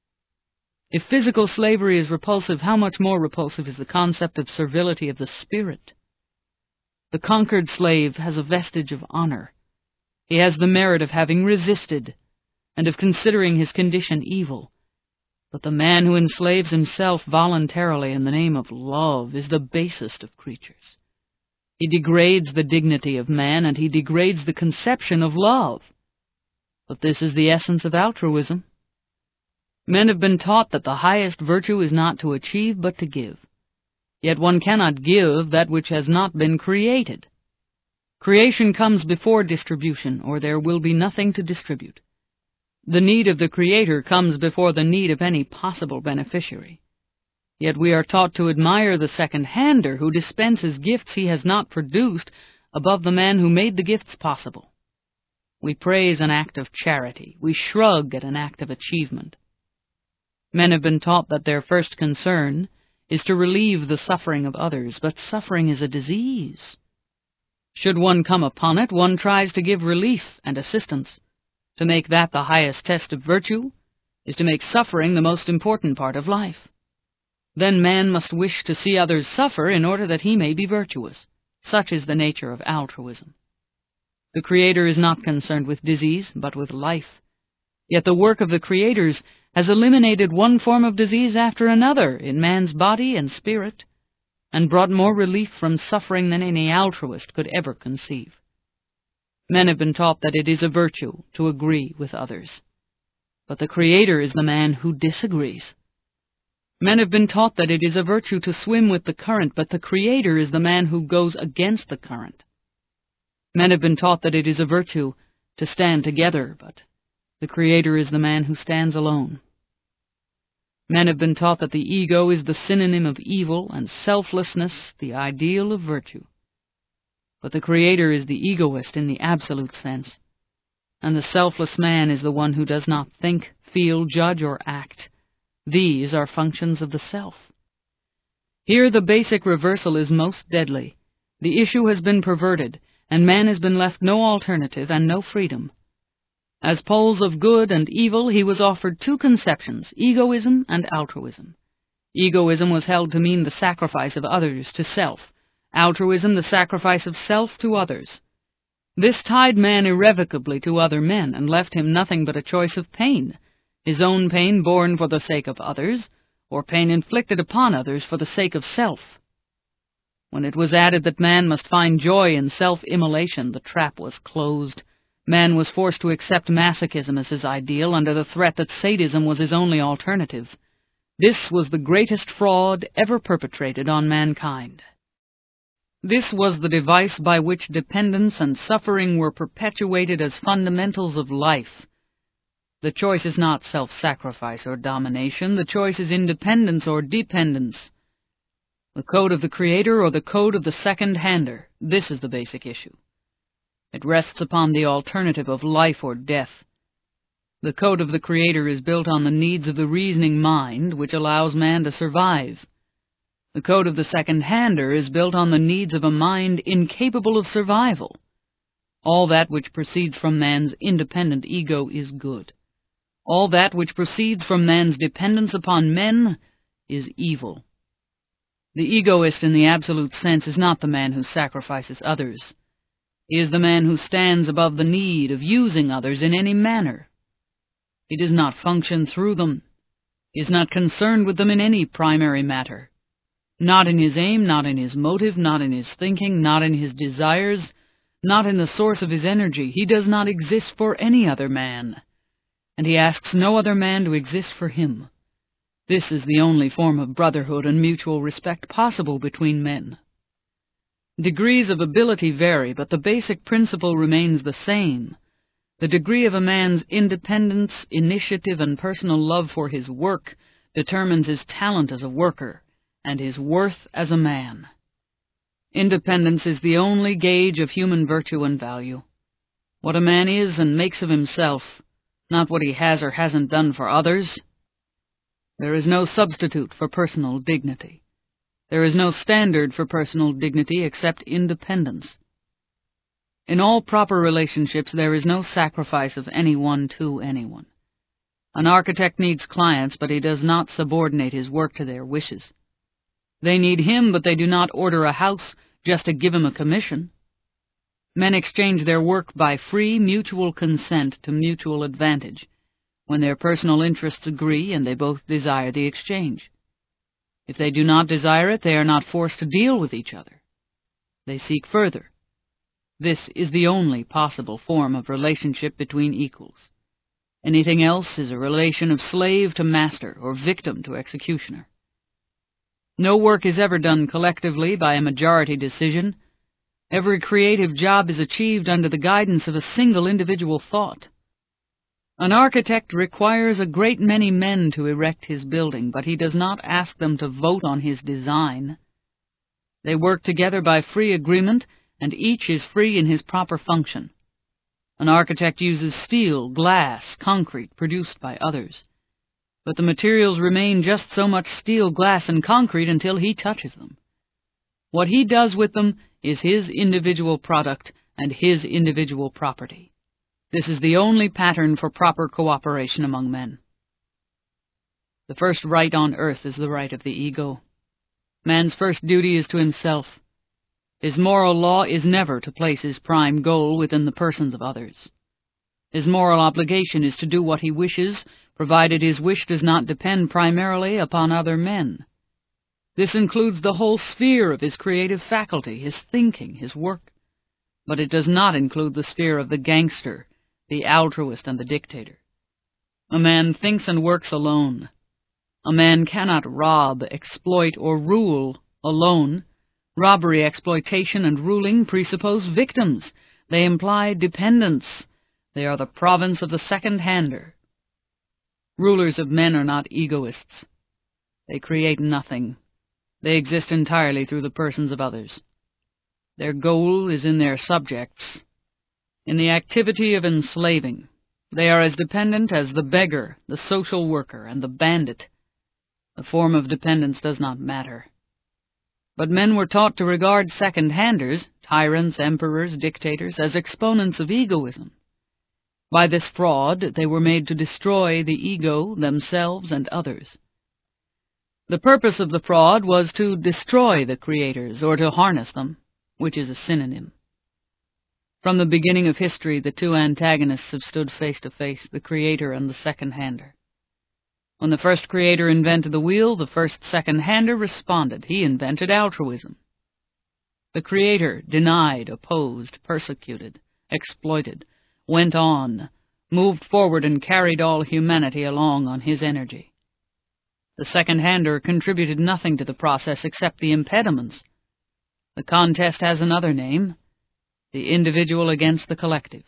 If physical slavery is repulsive, how much more repulsive is the concept of servility of the spirit? The conquered slave has a vestige of honor. He has the merit of having resisted and of considering his condition evil. But the man who enslaves himself voluntarily in the name of love is the basest of creatures. He degrades the dignity of man, and he degrades the conception of love. But this is the essence of altruism. Men have been taught that the highest virtue is not to achieve, but to give. Yet one cannot give that which has not been created. Creation comes before distribution, or there will be nothing to distribute. The need of the Creator comes before the need of any possible beneficiary. Yet we are taught to admire the second-hander who dispenses gifts he has not produced above the man who made the gifts possible. We praise an act of charity. We shrug at an act of achievement. Men have been taught that their first concern is to relieve the suffering of others, but suffering is a disease. Should one come upon it, one tries to give relief and assistance. To make that the highest test of virtue is to make suffering the most important part of life. Then man must wish to see others suffer in order that he may be virtuous. Such is the nature of altruism. The Creator is not concerned with disease, but with life. Yet the work of the Creators has eliminated one form of disease after another in man's body and spirit, and brought more relief from suffering than any altruist could ever conceive. Men have been taught that it is a virtue to agree with others. But the Creator is the man who disagrees. Men have been taught that it is a virtue to swim with the current, but the Creator is the man who goes against the current. Men have been taught that it is a virtue to stand together, but the Creator is the man who stands alone. Men have been taught that the ego is the synonym of evil and selflessness the ideal of virtue. But the Creator is the egoist in the absolute sense, and the selfless man is the one who does not think, feel, judge, or act. These are functions of the self. Here the basic reversal is most deadly. The issue has been perverted, and man has been left no alternative and no freedom. As poles of good and evil, he was offered two conceptions, egoism and altruism. Egoism was held to mean the sacrifice of others to self, altruism the sacrifice of self to others. This tied man irrevocably to other men and left him nothing but a choice of pain, his own pain borne for the sake of others, or pain inflicted upon others for the sake of self. When it was added that man must find joy in self-immolation, the trap was closed. Man was forced to accept masochism as his ideal under the threat that sadism was his only alternative. This was the greatest fraud ever perpetrated on mankind. This was the device by which dependence and suffering were perpetuated as fundamentals of life. The choice is not self-sacrifice or domination. The choice is independence or dependence. The code of the Creator or the code of the second-hander. This is the basic issue. It rests upon the alternative of life or death. The code of the Creator is built on the needs of the reasoning mind, which allows man to survive. The code of the second-hander is built on the needs of a mind incapable of survival. All that which proceeds from man's independent ego is good. All that which proceeds from man's dependence upon men is evil. The egoist in the absolute sense is not the man who sacrifices others. He is the man who stands above the need of using others in any manner. He does not function through them. He is not concerned with them in any primary matter. Not in his aim, not in his motive, not in his thinking, not in his desires, not in the source of his energy. He does not exist for any other man, and he asks no other man to exist for him. This is the only form of brotherhood and mutual respect possible between men. Degrees of ability vary, but the basic principle remains the same. The degree of a man's independence, initiative, and personal love for his work determines his talent as a worker and his worth as a man. Independence is the only gauge of human virtue and value. What a man is and makes of himself, not what he has or hasn't done for others. There is no substitute for personal dignity. There is no standard for personal dignity except independence. In all proper relationships, there is no sacrifice of anyone to anyone. An architect needs clients, but he does not subordinate his work to their wishes. They need him, but they do not order a house just to give him a commission. Men exchange their work by free mutual consent to mutual advantage, when their personal interests agree and they both desire the exchange. If they do not desire it, they are not forced to deal with each other. They seek further. This is the only possible form of relationship between equals. Anything else is a relation of slave to master or victim to executioner. No work is ever done collectively by a majority decision. Every creative job is achieved under the guidance of a single individual thought. An architect requires a great many men to erect his building, but he does not ask them to vote on his design. They work together by free agreement, and each is free in his proper function. An architect uses steel, glass, concrete produced by others, but the materials remain just so much steel, glass, and concrete until he touches them. What he does with them is his individual product and his individual property. This is the only pattern for proper cooperation among men. The first right on earth is the right of the ego. Man's first duty is to himself. His moral law is never to place his prime goal within the persons of others. His moral obligation is to do what he wishes, provided his wish does not depend primarily upon other men. This includes the whole sphere of his creative faculty, his thinking, his work. But it does not include the sphere of the gangster, the altruist, and the dictator. A man thinks and works alone. A man cannot rob, exploit, or rule alone. Robbery, exploitation, and ruling presuppose victims. They imply dependence. They are the province of the second-hander. Rulers of men are not egoists. They create nothing. They exist entirely through the persons of others. Their goal is in their subjects. In the activity of enslaving, they are as dependent as the beggar, the social worker, and the bandit. The form of dependence does not matter. But men were taught to regard second-handers, tyrants, emperors, dictators, as exponents of egoism. By this fraud, they were made to destroy the ego, themselves, and others. The purpose of the fraud was to destroy the creators, or to harness them, which is a synonym. From the beginning of history, the two antagonists have stood face to face, the creator and the second-hander. When the first creator invented the wheel, the first second-hander responded. He invented altruism. The creator denied, opposed, persecuted, exploited, went on, moved forward, and carried all humanity along on his energy. The second-hander contributed nothing to the process except the impediments. The contest has another name: the individual against the collective.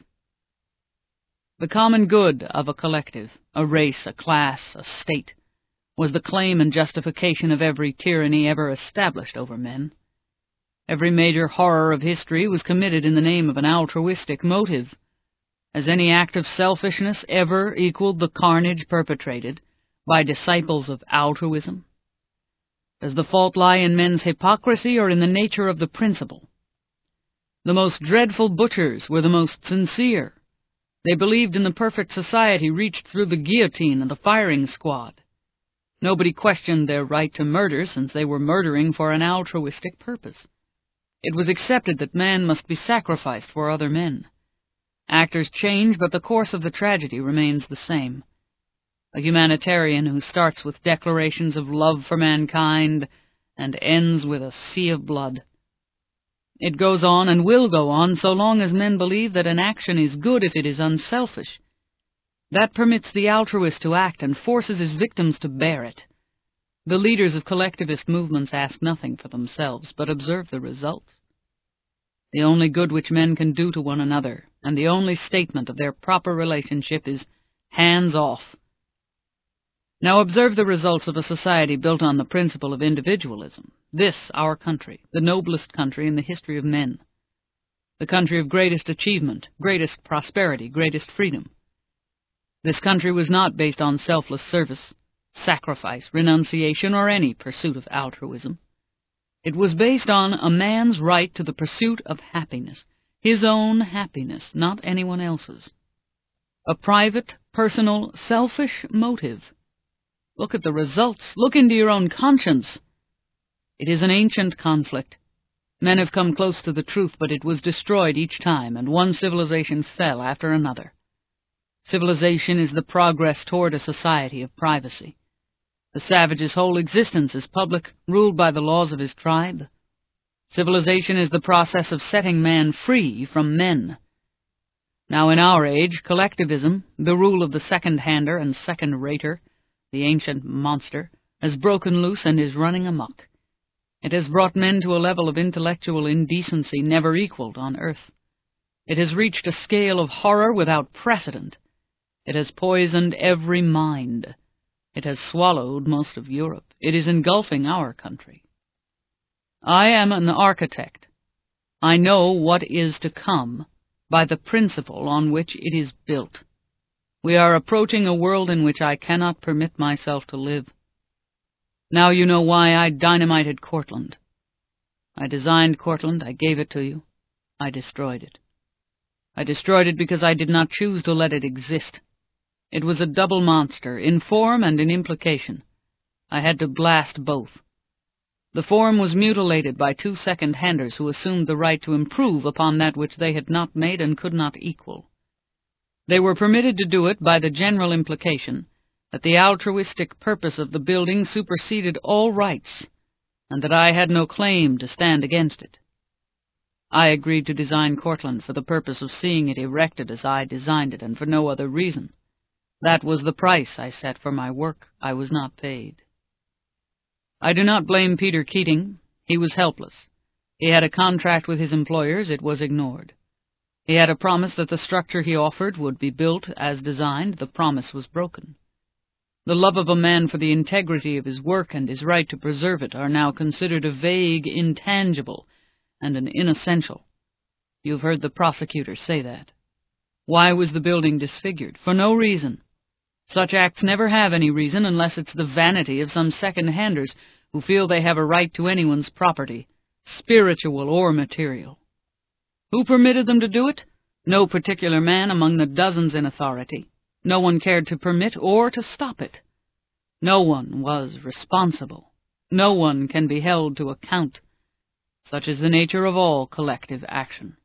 The common good of a collective, a race, a class, a state, was the claim and justification of every tyranny ever established over men. Every major horror of history was committed in the name of an altruistic motive. Has any act of selfishness ever equaled the carnage perpetrated by disciples of altruism? Does the fault lie in men's hypocrisy or in the nature of the principle? The most dreadful butchers were the most sincere. They believed in the perfect society reached through the guillotine and the firing squad. Nobody questioned their right to murder, since they were murdering for an altruistic purpose. It was accepted that man must be sacrificed for other men. Actors change, but the course of the tragedy remains the same. A humanitarian who starts with declarations of love for mankind and ends with a sea of blood. It goes on and will go on so long as men believe that an action is good if it is unselfish. That permits the altruist to act and forces his victims to bear it. The leaders of collectivist movements ask nothing for themselves, but observe the results. The only good which men can do to one another, and the only statement of their proper relationship, is hands off. Now observe the results of a society built on the principle of individualism. This, our country, the noblest country in the history of men. The country of greatest achievement, greatest prosperity, greatest freedom. This country was not based on selfless service, sacrifice, renunciation, or any pursuit of altruism. It was based on a man's right to the pursuit of happiness, his own happiness, not anyone else's. A private, personal, selfish motive. Look at the results. Look into your own conscience. It is an ancient conflict. Men have come close to the truth, but it was destroyed each time, and one civilization fell after another. Civilization is the progress toward a society of privacy. The savage's whole existence is public, ruled by the laws of his tribe. Civilization is the process of setting man free from men. Now in our age, collectivism, the rule of the second-hander and second-rater, the ancient monster, has broken loose and is running amok. It has brought men to a level of intellectual indecency never equaled on earth. It has reached a scale of horror without precedent. It has poisoned every mind. It has swallowed most of Europe. It is engulfing our country. I am an architect. I know what is to come by the principle on which it is built. We are approaching a world in which I cannot permit myself to live. Now you know why I dynamited Cortlandt. I designed Cortlandt, I gave it to you. I destroyed it. I destroyed it because I did not choose to let it exist. It was a double monster, in form and in implication. I had to blast both. The form was mutilated by two second-handers who assumed the right to improve upon that which they had not made and could not equal. They were permitted to do it by the general implication that the altruistic purpose of the building superseded all rights, and that I had no claim to stand against it. I agreed to design Cortlandt for the purpose of seeing it erected as I designed it, and for no other reason. That was the price I set for my work. I was not paid. I do not blame Peter Keating. He was helpless. He had a contract with his employers. It was ignored. He had a promise that the structure he offered would be built as designed. The promise was broken. The love of a man for the integrity of his work and his right to preserve it are now considered a vague, intangible, and an inessential. You've heard the prosecutor say that. Why was the building disfigured? For no reason. Such acts never have any reason unless it's the vanity of some second-handers who feel they have a right to anyone's property, spiritual or material. Who permitted them to do it? No particular man among the dozens in authority. No one cared to permit or to stop it. No one was responsible. No one can be held to account. Such is the nature of all collective action.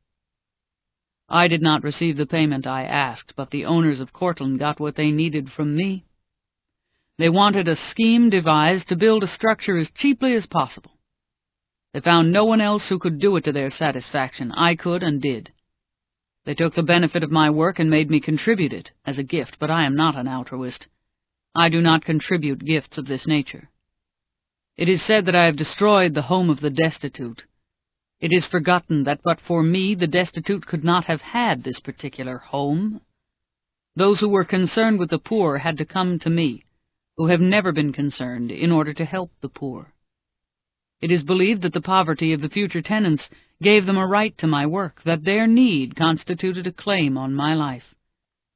I did not receive the payment I asked, but the owners of Cortlandt got what they needed from me. They wanted a scheme devised to build a structure as cheaply as possible. They found no one else who could do it to their satisfaction. I could and did. They took the benefit of my work and made me contribute it as a gift, but I am not an altruist. I do not contribute gifts of this nature. It is said that I have destroyed the home of the destitute. It is forgotten that but for me the destitute could not have had this particular home. Those who were concerned with the poor had to come to me, who have never been concerned, in order to help the poor. It is believed that the poverty of the future tenants gave them a right to my work, that their need constituted a claim on my life.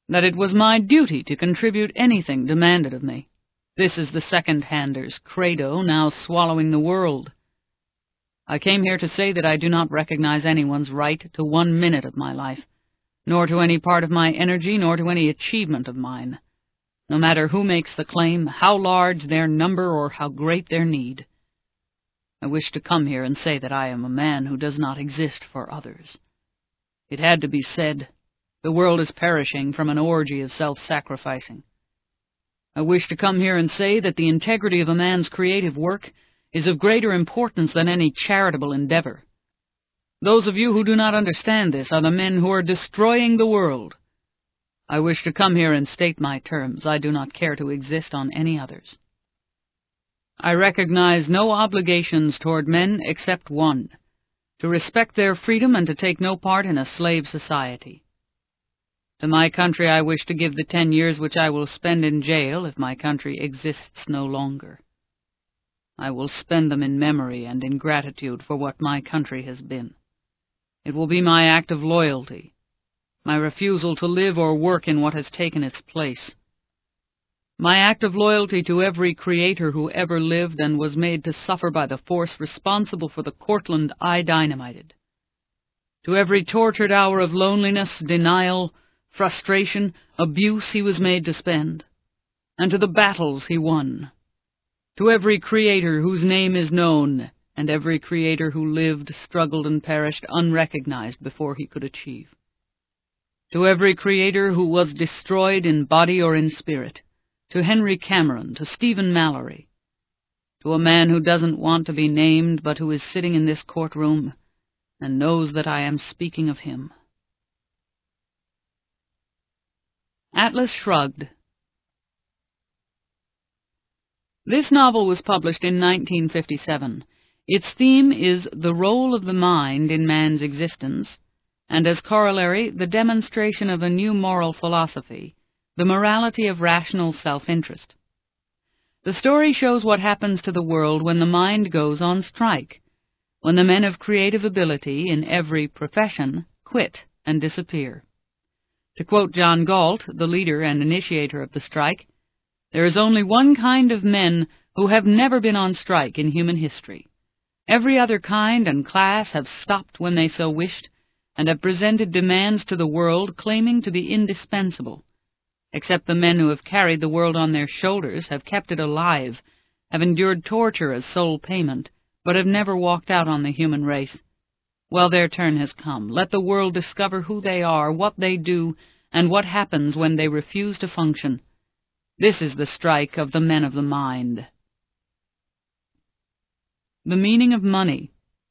that it was my duty to contribute anything demanded of me. This is the second-hander's credo, now swallowing the world. I came here to say that I do not recognize anyone's right to 1 minute of my life, nor to any part of my energy, nor to any achievement of mine, no matter who makes the claim, how large their number, or how great their need. I wish to come here and say that I am a man who does not exist for others. It had to be said. The world is perishing from an orgy of self-sacrificing. I wish to come here and say that the integrity of a man's creative work is of greater importance than any charitable endeavor. Those of you who do not understand this are the men who are destroying the world. I wish to come here and state my terms. I do not care to exist on any others. I recognize no obligations toward men except one, to respect their freedom and to take no part in a slave society. To my country I wish to give the 10 years which I will spend in jail if my country exists no longer. I will spend them in memory and in gratitude for what my country has been. It will be my act of loyalty, my refusal to live or work in what has taken its place. My act of loyalty to every creator who ever lived and was made to suffer by the force responsible for the Cortland I dynamited. To every tortured hour of loneliness, denial, frustration, abuse he was made to spend, and to the battles he won. To every creator whose name is known, and every creator who lived, struggled, and perished unrecognized before he could achieve. To every creator who was destroyed in body or in spirit. To Henry Cameron, to Stephen Mallory, to a man who doesn't want to be named but who is sitting in this courtroom and knows that I am speaking of him. Atlas Shrugged. This novel was published in 1957. Its theme is the role of the mind in man's existence, and as corollary, the demonstration of a new moral philosophy, the morality of rational self-interest. The story shows what happens to the world when the mind goes on strike, when the men of creative ability in every profession quit and disappear. To quote John Galt, the leader and initiator of the strike, "There is only one kind of men who have never been on strike in human history. Every other kind and class have stopped when they so wished, and have presented demands to the world claiming to be indispensable. Except the men who have carried the world on their shoulders, have kept it alive, have endured torture as sole payment, but have never walked out on the human race. Well, their turn has come. Let the world discover who they are, what they do, and what happens when they refuse to function. This is the strike of the men of the mind." The meaning of money.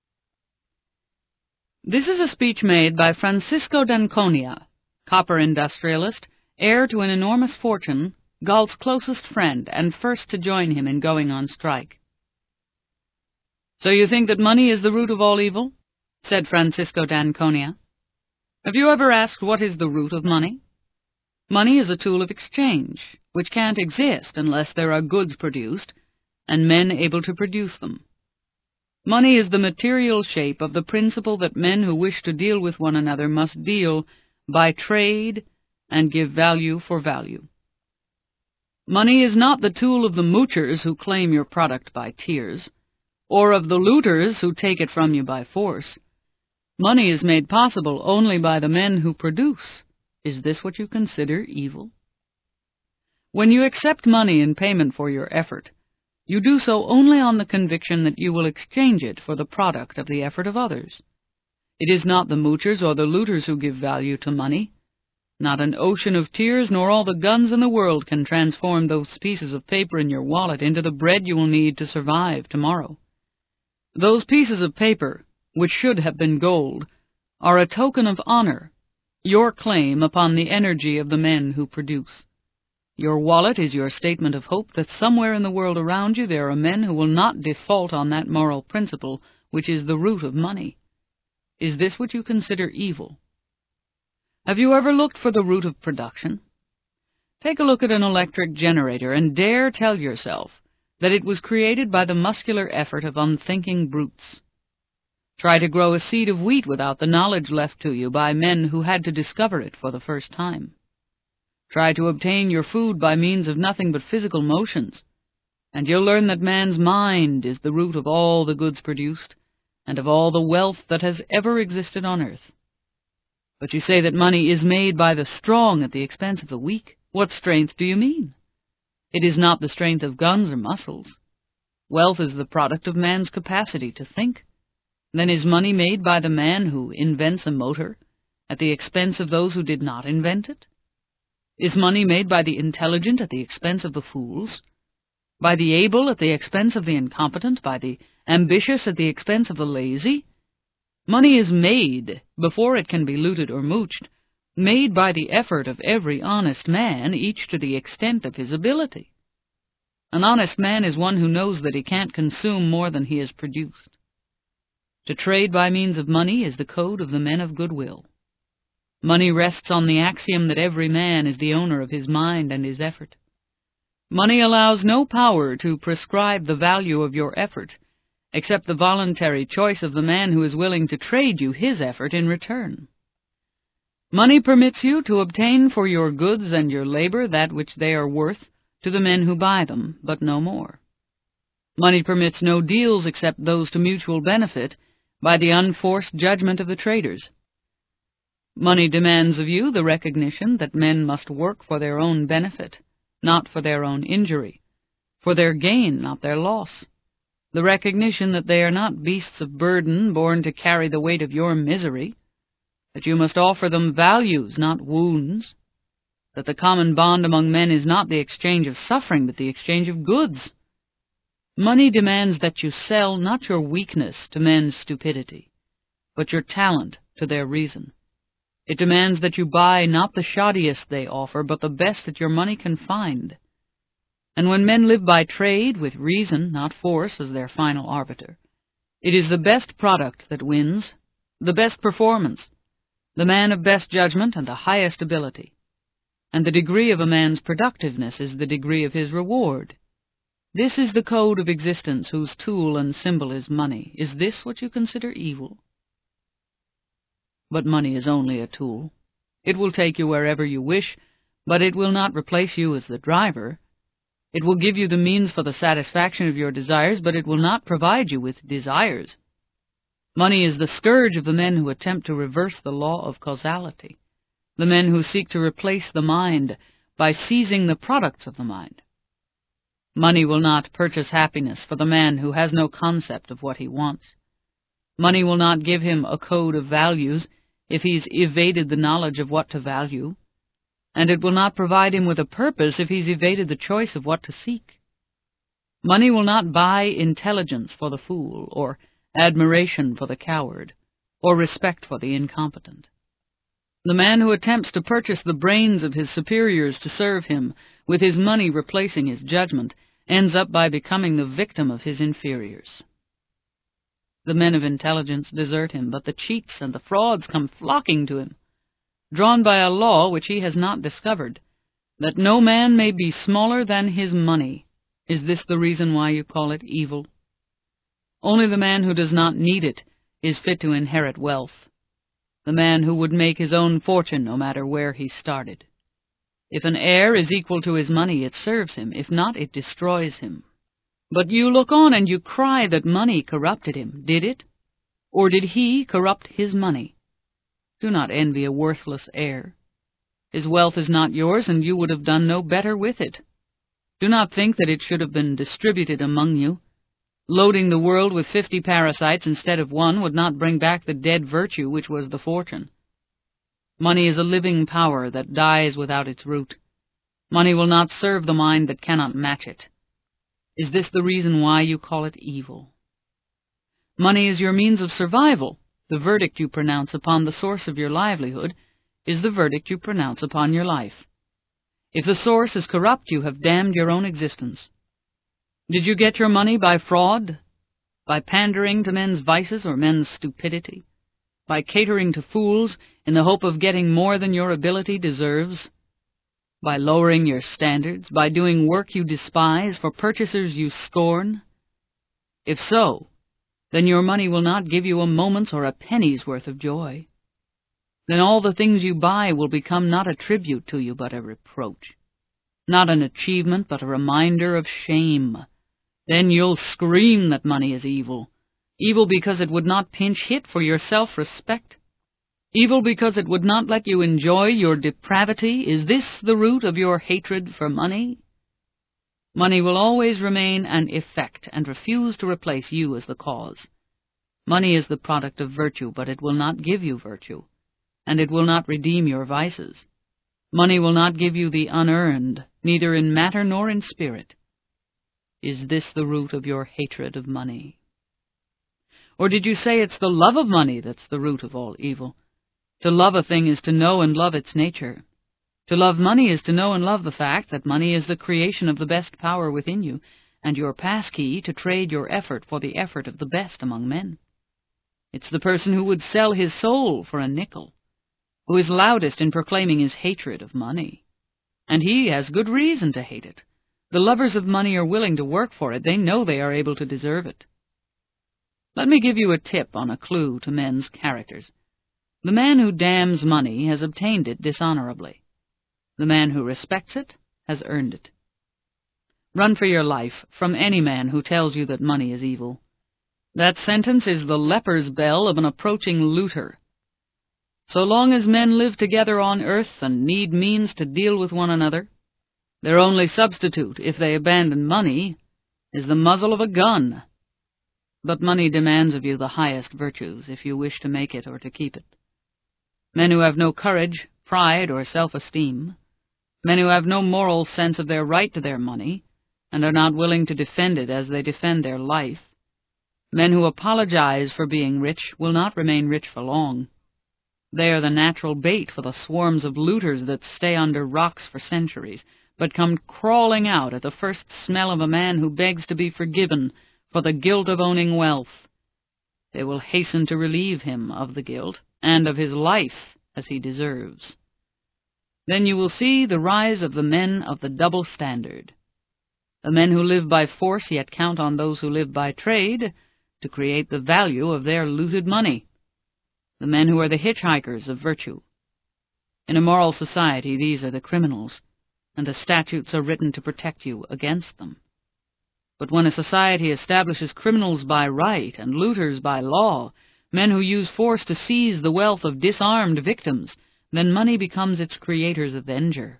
This is a speech made by Francisco d'Anconia, copper industrialist, heir to an enormous fortune, Galt's closest friend, and first to join him in going on strike. "So you think that money is the root of all evil?" said Francisco d'Anconia. "Have you ever asked what is the root of money? Money is a tool of exchange, which can't exist unless there are goods produced, and men able to produce them. Money is the material shape of the principle that men who wish to deal with one another must deal by trade and give value for value. Money is not the tool of the moochers who claim your product by tears, or of the looters who take it from you by force. Money is made possible only by the men who produce. Is this what you consider evil? When you accept money in payment for your effort, you do so only on the conviction that you will exchange it for the product of the effort of others. It is not the moochers or the looters who give value to money. Not an ocean of tears nor all the guns in the world can transform those pieces of paper in your wallet into the bread you will need to survive tomorrow. Those pieces of paper, which should have been gold, are a token of honor, your claim upon the energy of the men who produce. Your wallet is your statement of hope that somewhere in the world around you there are men who will not default on that moral principle which is the root of money. Is this what you consider evil? Have you ever looked for the root of production? Take a look at an electric generator and dare tell yourself that it was created by the muscular effort of unthinking brutes. Try to grow a seed of wheat without the knowledge left to you by men who had to discover it for the first time. Try to obtain your food by means of nothing but physical motions, and you'll learn that man's mind is the root of all the goods produced, and of all the wealth that has ever existed on earth. But you say that money is made by the strong at the expense of the weak. What strength do you mean? It is not the strength of guns or muscles. Wealth is the product of man's capacity to think. Then is money made by the man who invents a motor at the expense of those who did not invent it? Is money made by the intelligent at the expense of the fools? By the able at the expense of the incompetent? By the ambitious at the expense of the lazy? Money is made before it can be looted or mooched, made by the effort of every honest man, each to the extent of his ability. An honest man is one who knows that he can't consume more than he has produced. To trade by means of money is the code of the men of goodwill. Money rests on the axiom that every man is the owner of his mind and his effort. Money allows no power to prescribe the value of your effort, except the voluntary choice of the man who is willing to trade you his effort in return. Money permits you to obtain for your goods and your labor that which they are worth to the men who buy them, but no more. Money permits no deals except those to mutual benefit by the unforced judgment of the traders. Money demands of you the recognition that men must work for their own benefit, not for their own injury, for their gain, not their loss, the recognition that they are not beasts of burden born to carry the weight of your misery, that you must offer them values, not wounds, that the common bond among men is not the exchange of suffering, but the exchange of goods. Money demands that you sell not your weakness to men's stupidity, but your talent to their reason. It demands that you buy not the shoddiest they offer, but the best that your money can find. And when men live by trade, with reason, not force, as their final arbiter, it is the best product that wins, the best performance, the man of best judgment and the highest ability. And the degree of a man's productiveness is the degree of his reward. This is the code of existence whose tool and symbol is money. Is this what you consider evil? But money is only a tool. It will take you wherever you wish, but it will not replace you as the driver. It will give you the means for the satisfaction of your desires, but it will not provide you with desires. Money is the scourge of the men who attempt to reverse the law of causality, the men who seek to replace the mind by seizing the products of the mind. Money will not purchase happiness for the man who has no concept of what he wants. Money will not give him a code of values if he's evaded the knowledge of what to value, and it will not provide him with a purpose if he's evaded the choice of what to seek. Money will not buy intelligence for the fool, or admiration for the coward, or respect for the incompetent. The man who attempts to purchase the brains of his superiors to serve him, with his money replacing his judgment, ends up by becoming the victim of his inferiors. The men of intelligence desert him, but the cheats and the frauds come flocking to him, drawn by a law which he has not discovered, that no man may be smaller than his money. Is this the reason why you call it evil? Only the man who does not need it is fit to inherit wealth, the man who would make his own fortune no matter where he started. If an heir is equal to his money, it serves him. If not, it destroys him. But you look on and you cry that money corrupted him. Did it? Or did he corrupt his money? Do not envy a worthless heir. His wealth is not yours, and you would have done no better with it. Do not think that it should have been distributed among you. Loading the world with 50 parasites instead of one would not bring back the dead virtue which was the fortune. Money is a living power that dies without its root. Money will not serve the mind that cannot match it. Is this the reason why you call it evil? Money is your means of survival. The verdict you pronounce upon the source of your livelihood is the verdict you pronounce upon your life. If the source is corrupt, you have damned your own existence. Did you get your money by fraud? By pandering to men's vices or men's stupidity? By catering to fools in the hope of getting more than your ability deserves? By lowering your standards? By doing work you despise for purchasers you scorn? If so, then your money will not give you a moment's or a penny's worth of joy. Then all the things you buy will become not a tribute to you, but a reproach. Not an achievement, but a reminder of shame. Then you'll scream that money is evil. Evil because it would not pinch hit for your self-respect. Evil because it would not let you enjoy your depravity. Is this the root of your hatred for money? Money will always remain an effect and refuse to replace you as the cause. Money is the product of virtue, but it will not give you virtue, and it will not redeem your vices. Money will not give you the unearned, neither in matter nor in spirit. Is this the root of your hatred of money? Or did you say it's the love of money that's the root of all evil? To love a thing is to know and love its nature. To love money is to know and love the fact that money is the creation of the best power within you, and your passkey to trade your effort for the effort of the best among men. It's the person who would sell his soul for a nickel, who is loudest in proclaiming his hatred of money. And he has good reason to hate it. The lovers of money are willing to work for it. They know they are able to deserve it. Let me give you a tip on a clue to men's characters. The man who damns money has obtained it dishonorably. The man who respects it has earned it. Run for your life from any man who tells you that money is evil. That sentence is the leper's bell of an approaching looter. So long as men live together on earth and need means to deal with one another, their only substitute, if they abandon money, is the muzzle of a gun. But money demands of you the highest virtues if you wish to make it or to keep it. Men who have no courage, pride, or self-esteem, men who have no moral sense of their right to their money, and are not willing to defend it as they defend their life, men who apologize for being rich will not remain rich for long. They are the natural bait for the swarms of looters that stay under rocks for centuries, but come crawling out at the first smell of a man who begs to be forgiven for the guilt of owning wealth. They will hasten to relieve him of the guilt, and of his life as he deserves. Then you will see the rise of the men of the double standard, the men who live by force yet count on those who live by trade to create the value of their looted money, the men who are the hitchhikers of virtue. In a moral society, these are the criminals, and the statutes are written to protect you against them. But when a society establishes criminals by right and looters by law, men who use force to seize the wealth of disarmed victims, then money becomes its creator's avenger.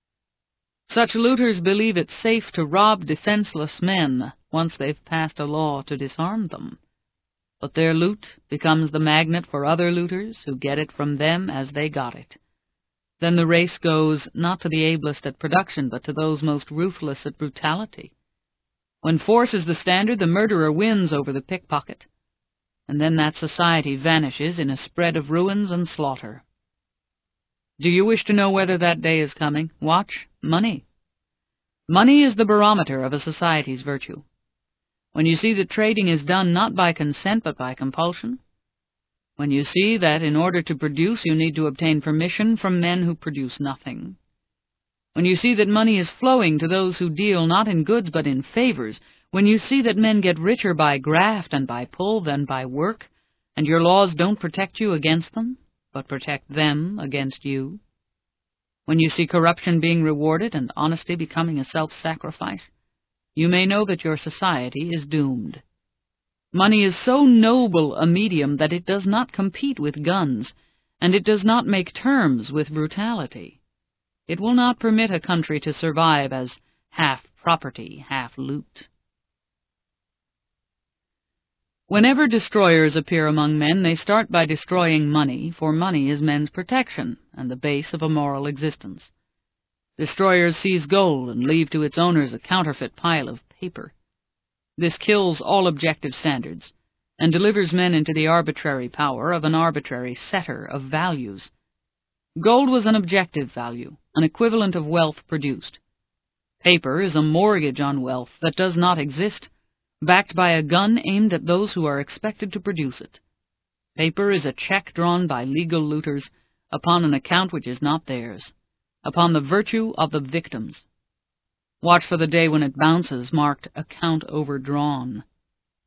Such looters believe it safe to rob defenseless men once they've passed a law to disarm them. But their loot becomes the magnet for other looters who get it from them as they got it. Then the race goes not to the ablest at production, but to those most ruthless at brutality. When force is the standard, the murderer wins over the pickpocket, and then that society vanishes in a spread of ruins and slaughter. Do you wish to know whether that day is coming? Watch money. Money is the barometer of a society's virtue. When you see that trading is done not by consent but by compulsion, when you see that in order to produce you need to obtain permission from men who produce nothing, when you see that money is flowing to those who deal not in goods but in favors, when you see that men get richer by graft and by pull than by work, and your laws don't protect you against them, but protect them against you, when you see corruption being rewarded and honesty becoming a self-sacrifice, you may know that your society is doomed. Money is so noble a medium that it does not compete with guns, and it does not make terms with brutality. It will not permit a country to survive as half property, half loot. Whenever destroyers appear among men, they start by destroying money, for money is men's protection and the base of a moral existence. Destroyers seize gold and leave to its owners a counterfeit pile of paper. This kills all objective standards and delivers men into the arbitrary power of an arbitrary setter of values. Gold was an objective value, an equivalent of wealth produced. Paper is a mortgage on wealth that does not exist, backed by a gun aimed at those who are expected to produce it. Paper is a check drawn by legal looters upon an account which is not theirs, upon the virtue of the victims. Watch for the day when it bounces, marked account overdrawn.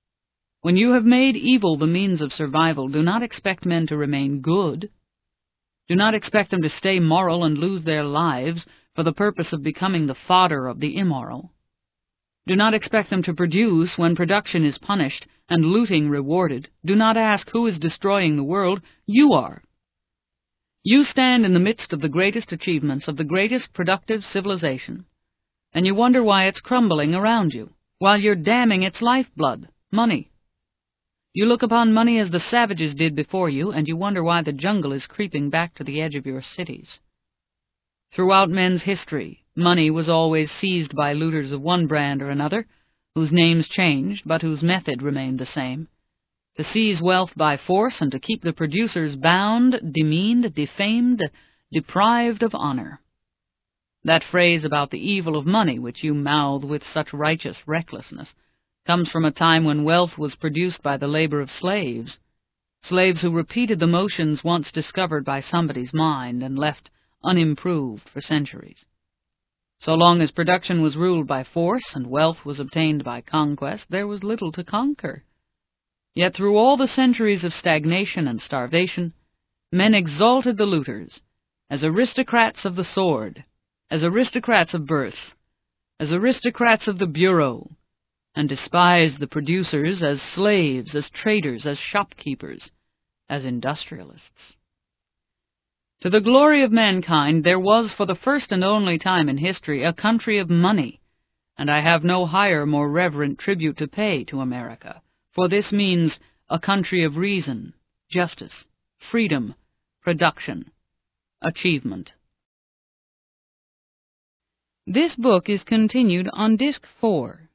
When you have made evil the means of survival, do not expect men to remain good. Do not expect them to stay moral and lose their lives for the purpose of becoming the fodder of the immoral. Do not expect them to produce when production is punished and looting rewarded. Do not ask who is destroying the world. You are. You stand in the midst of the greatest achievements of the greatest productive civilization, and you wonder why it's crumbling around you, while you're damning its lifeblood, money. You look upon money as the savages did before you, and you wonder why the jungle is creeping back to the edge of your cities. Throughout men's history, money was always seized by looters of one brand or another, whose names changed, but whose method remained the same: to seize wealth by force and to keep the producers bound, demeaned, defamed, deprived of honor. That phrase about the evil of money, which you mouth with such righteous recklessness, comes from a time when wealth was produced by the labor of slaves who repeated the motions once discovered by somebody's mind and left unimproved for centuries. So long as production was ruled by force and wealth was obtained by conquest, there was little to conquer. Yet through all the centuries of stagnation and starvation, men exalted the looters as aristocrats of the sword, as aristocrats of birth, as aristocrats of the bureau, and despised the producers as slaves, as traders, as shopkeepers, as industrialists. To the glory of mankind, there was for the first and only time in history a country of money, and I have no higher, more reverent tribute to pay to America, for this means a country of reason, justice, freedom, production, achievement. This book is continued on Disc 4.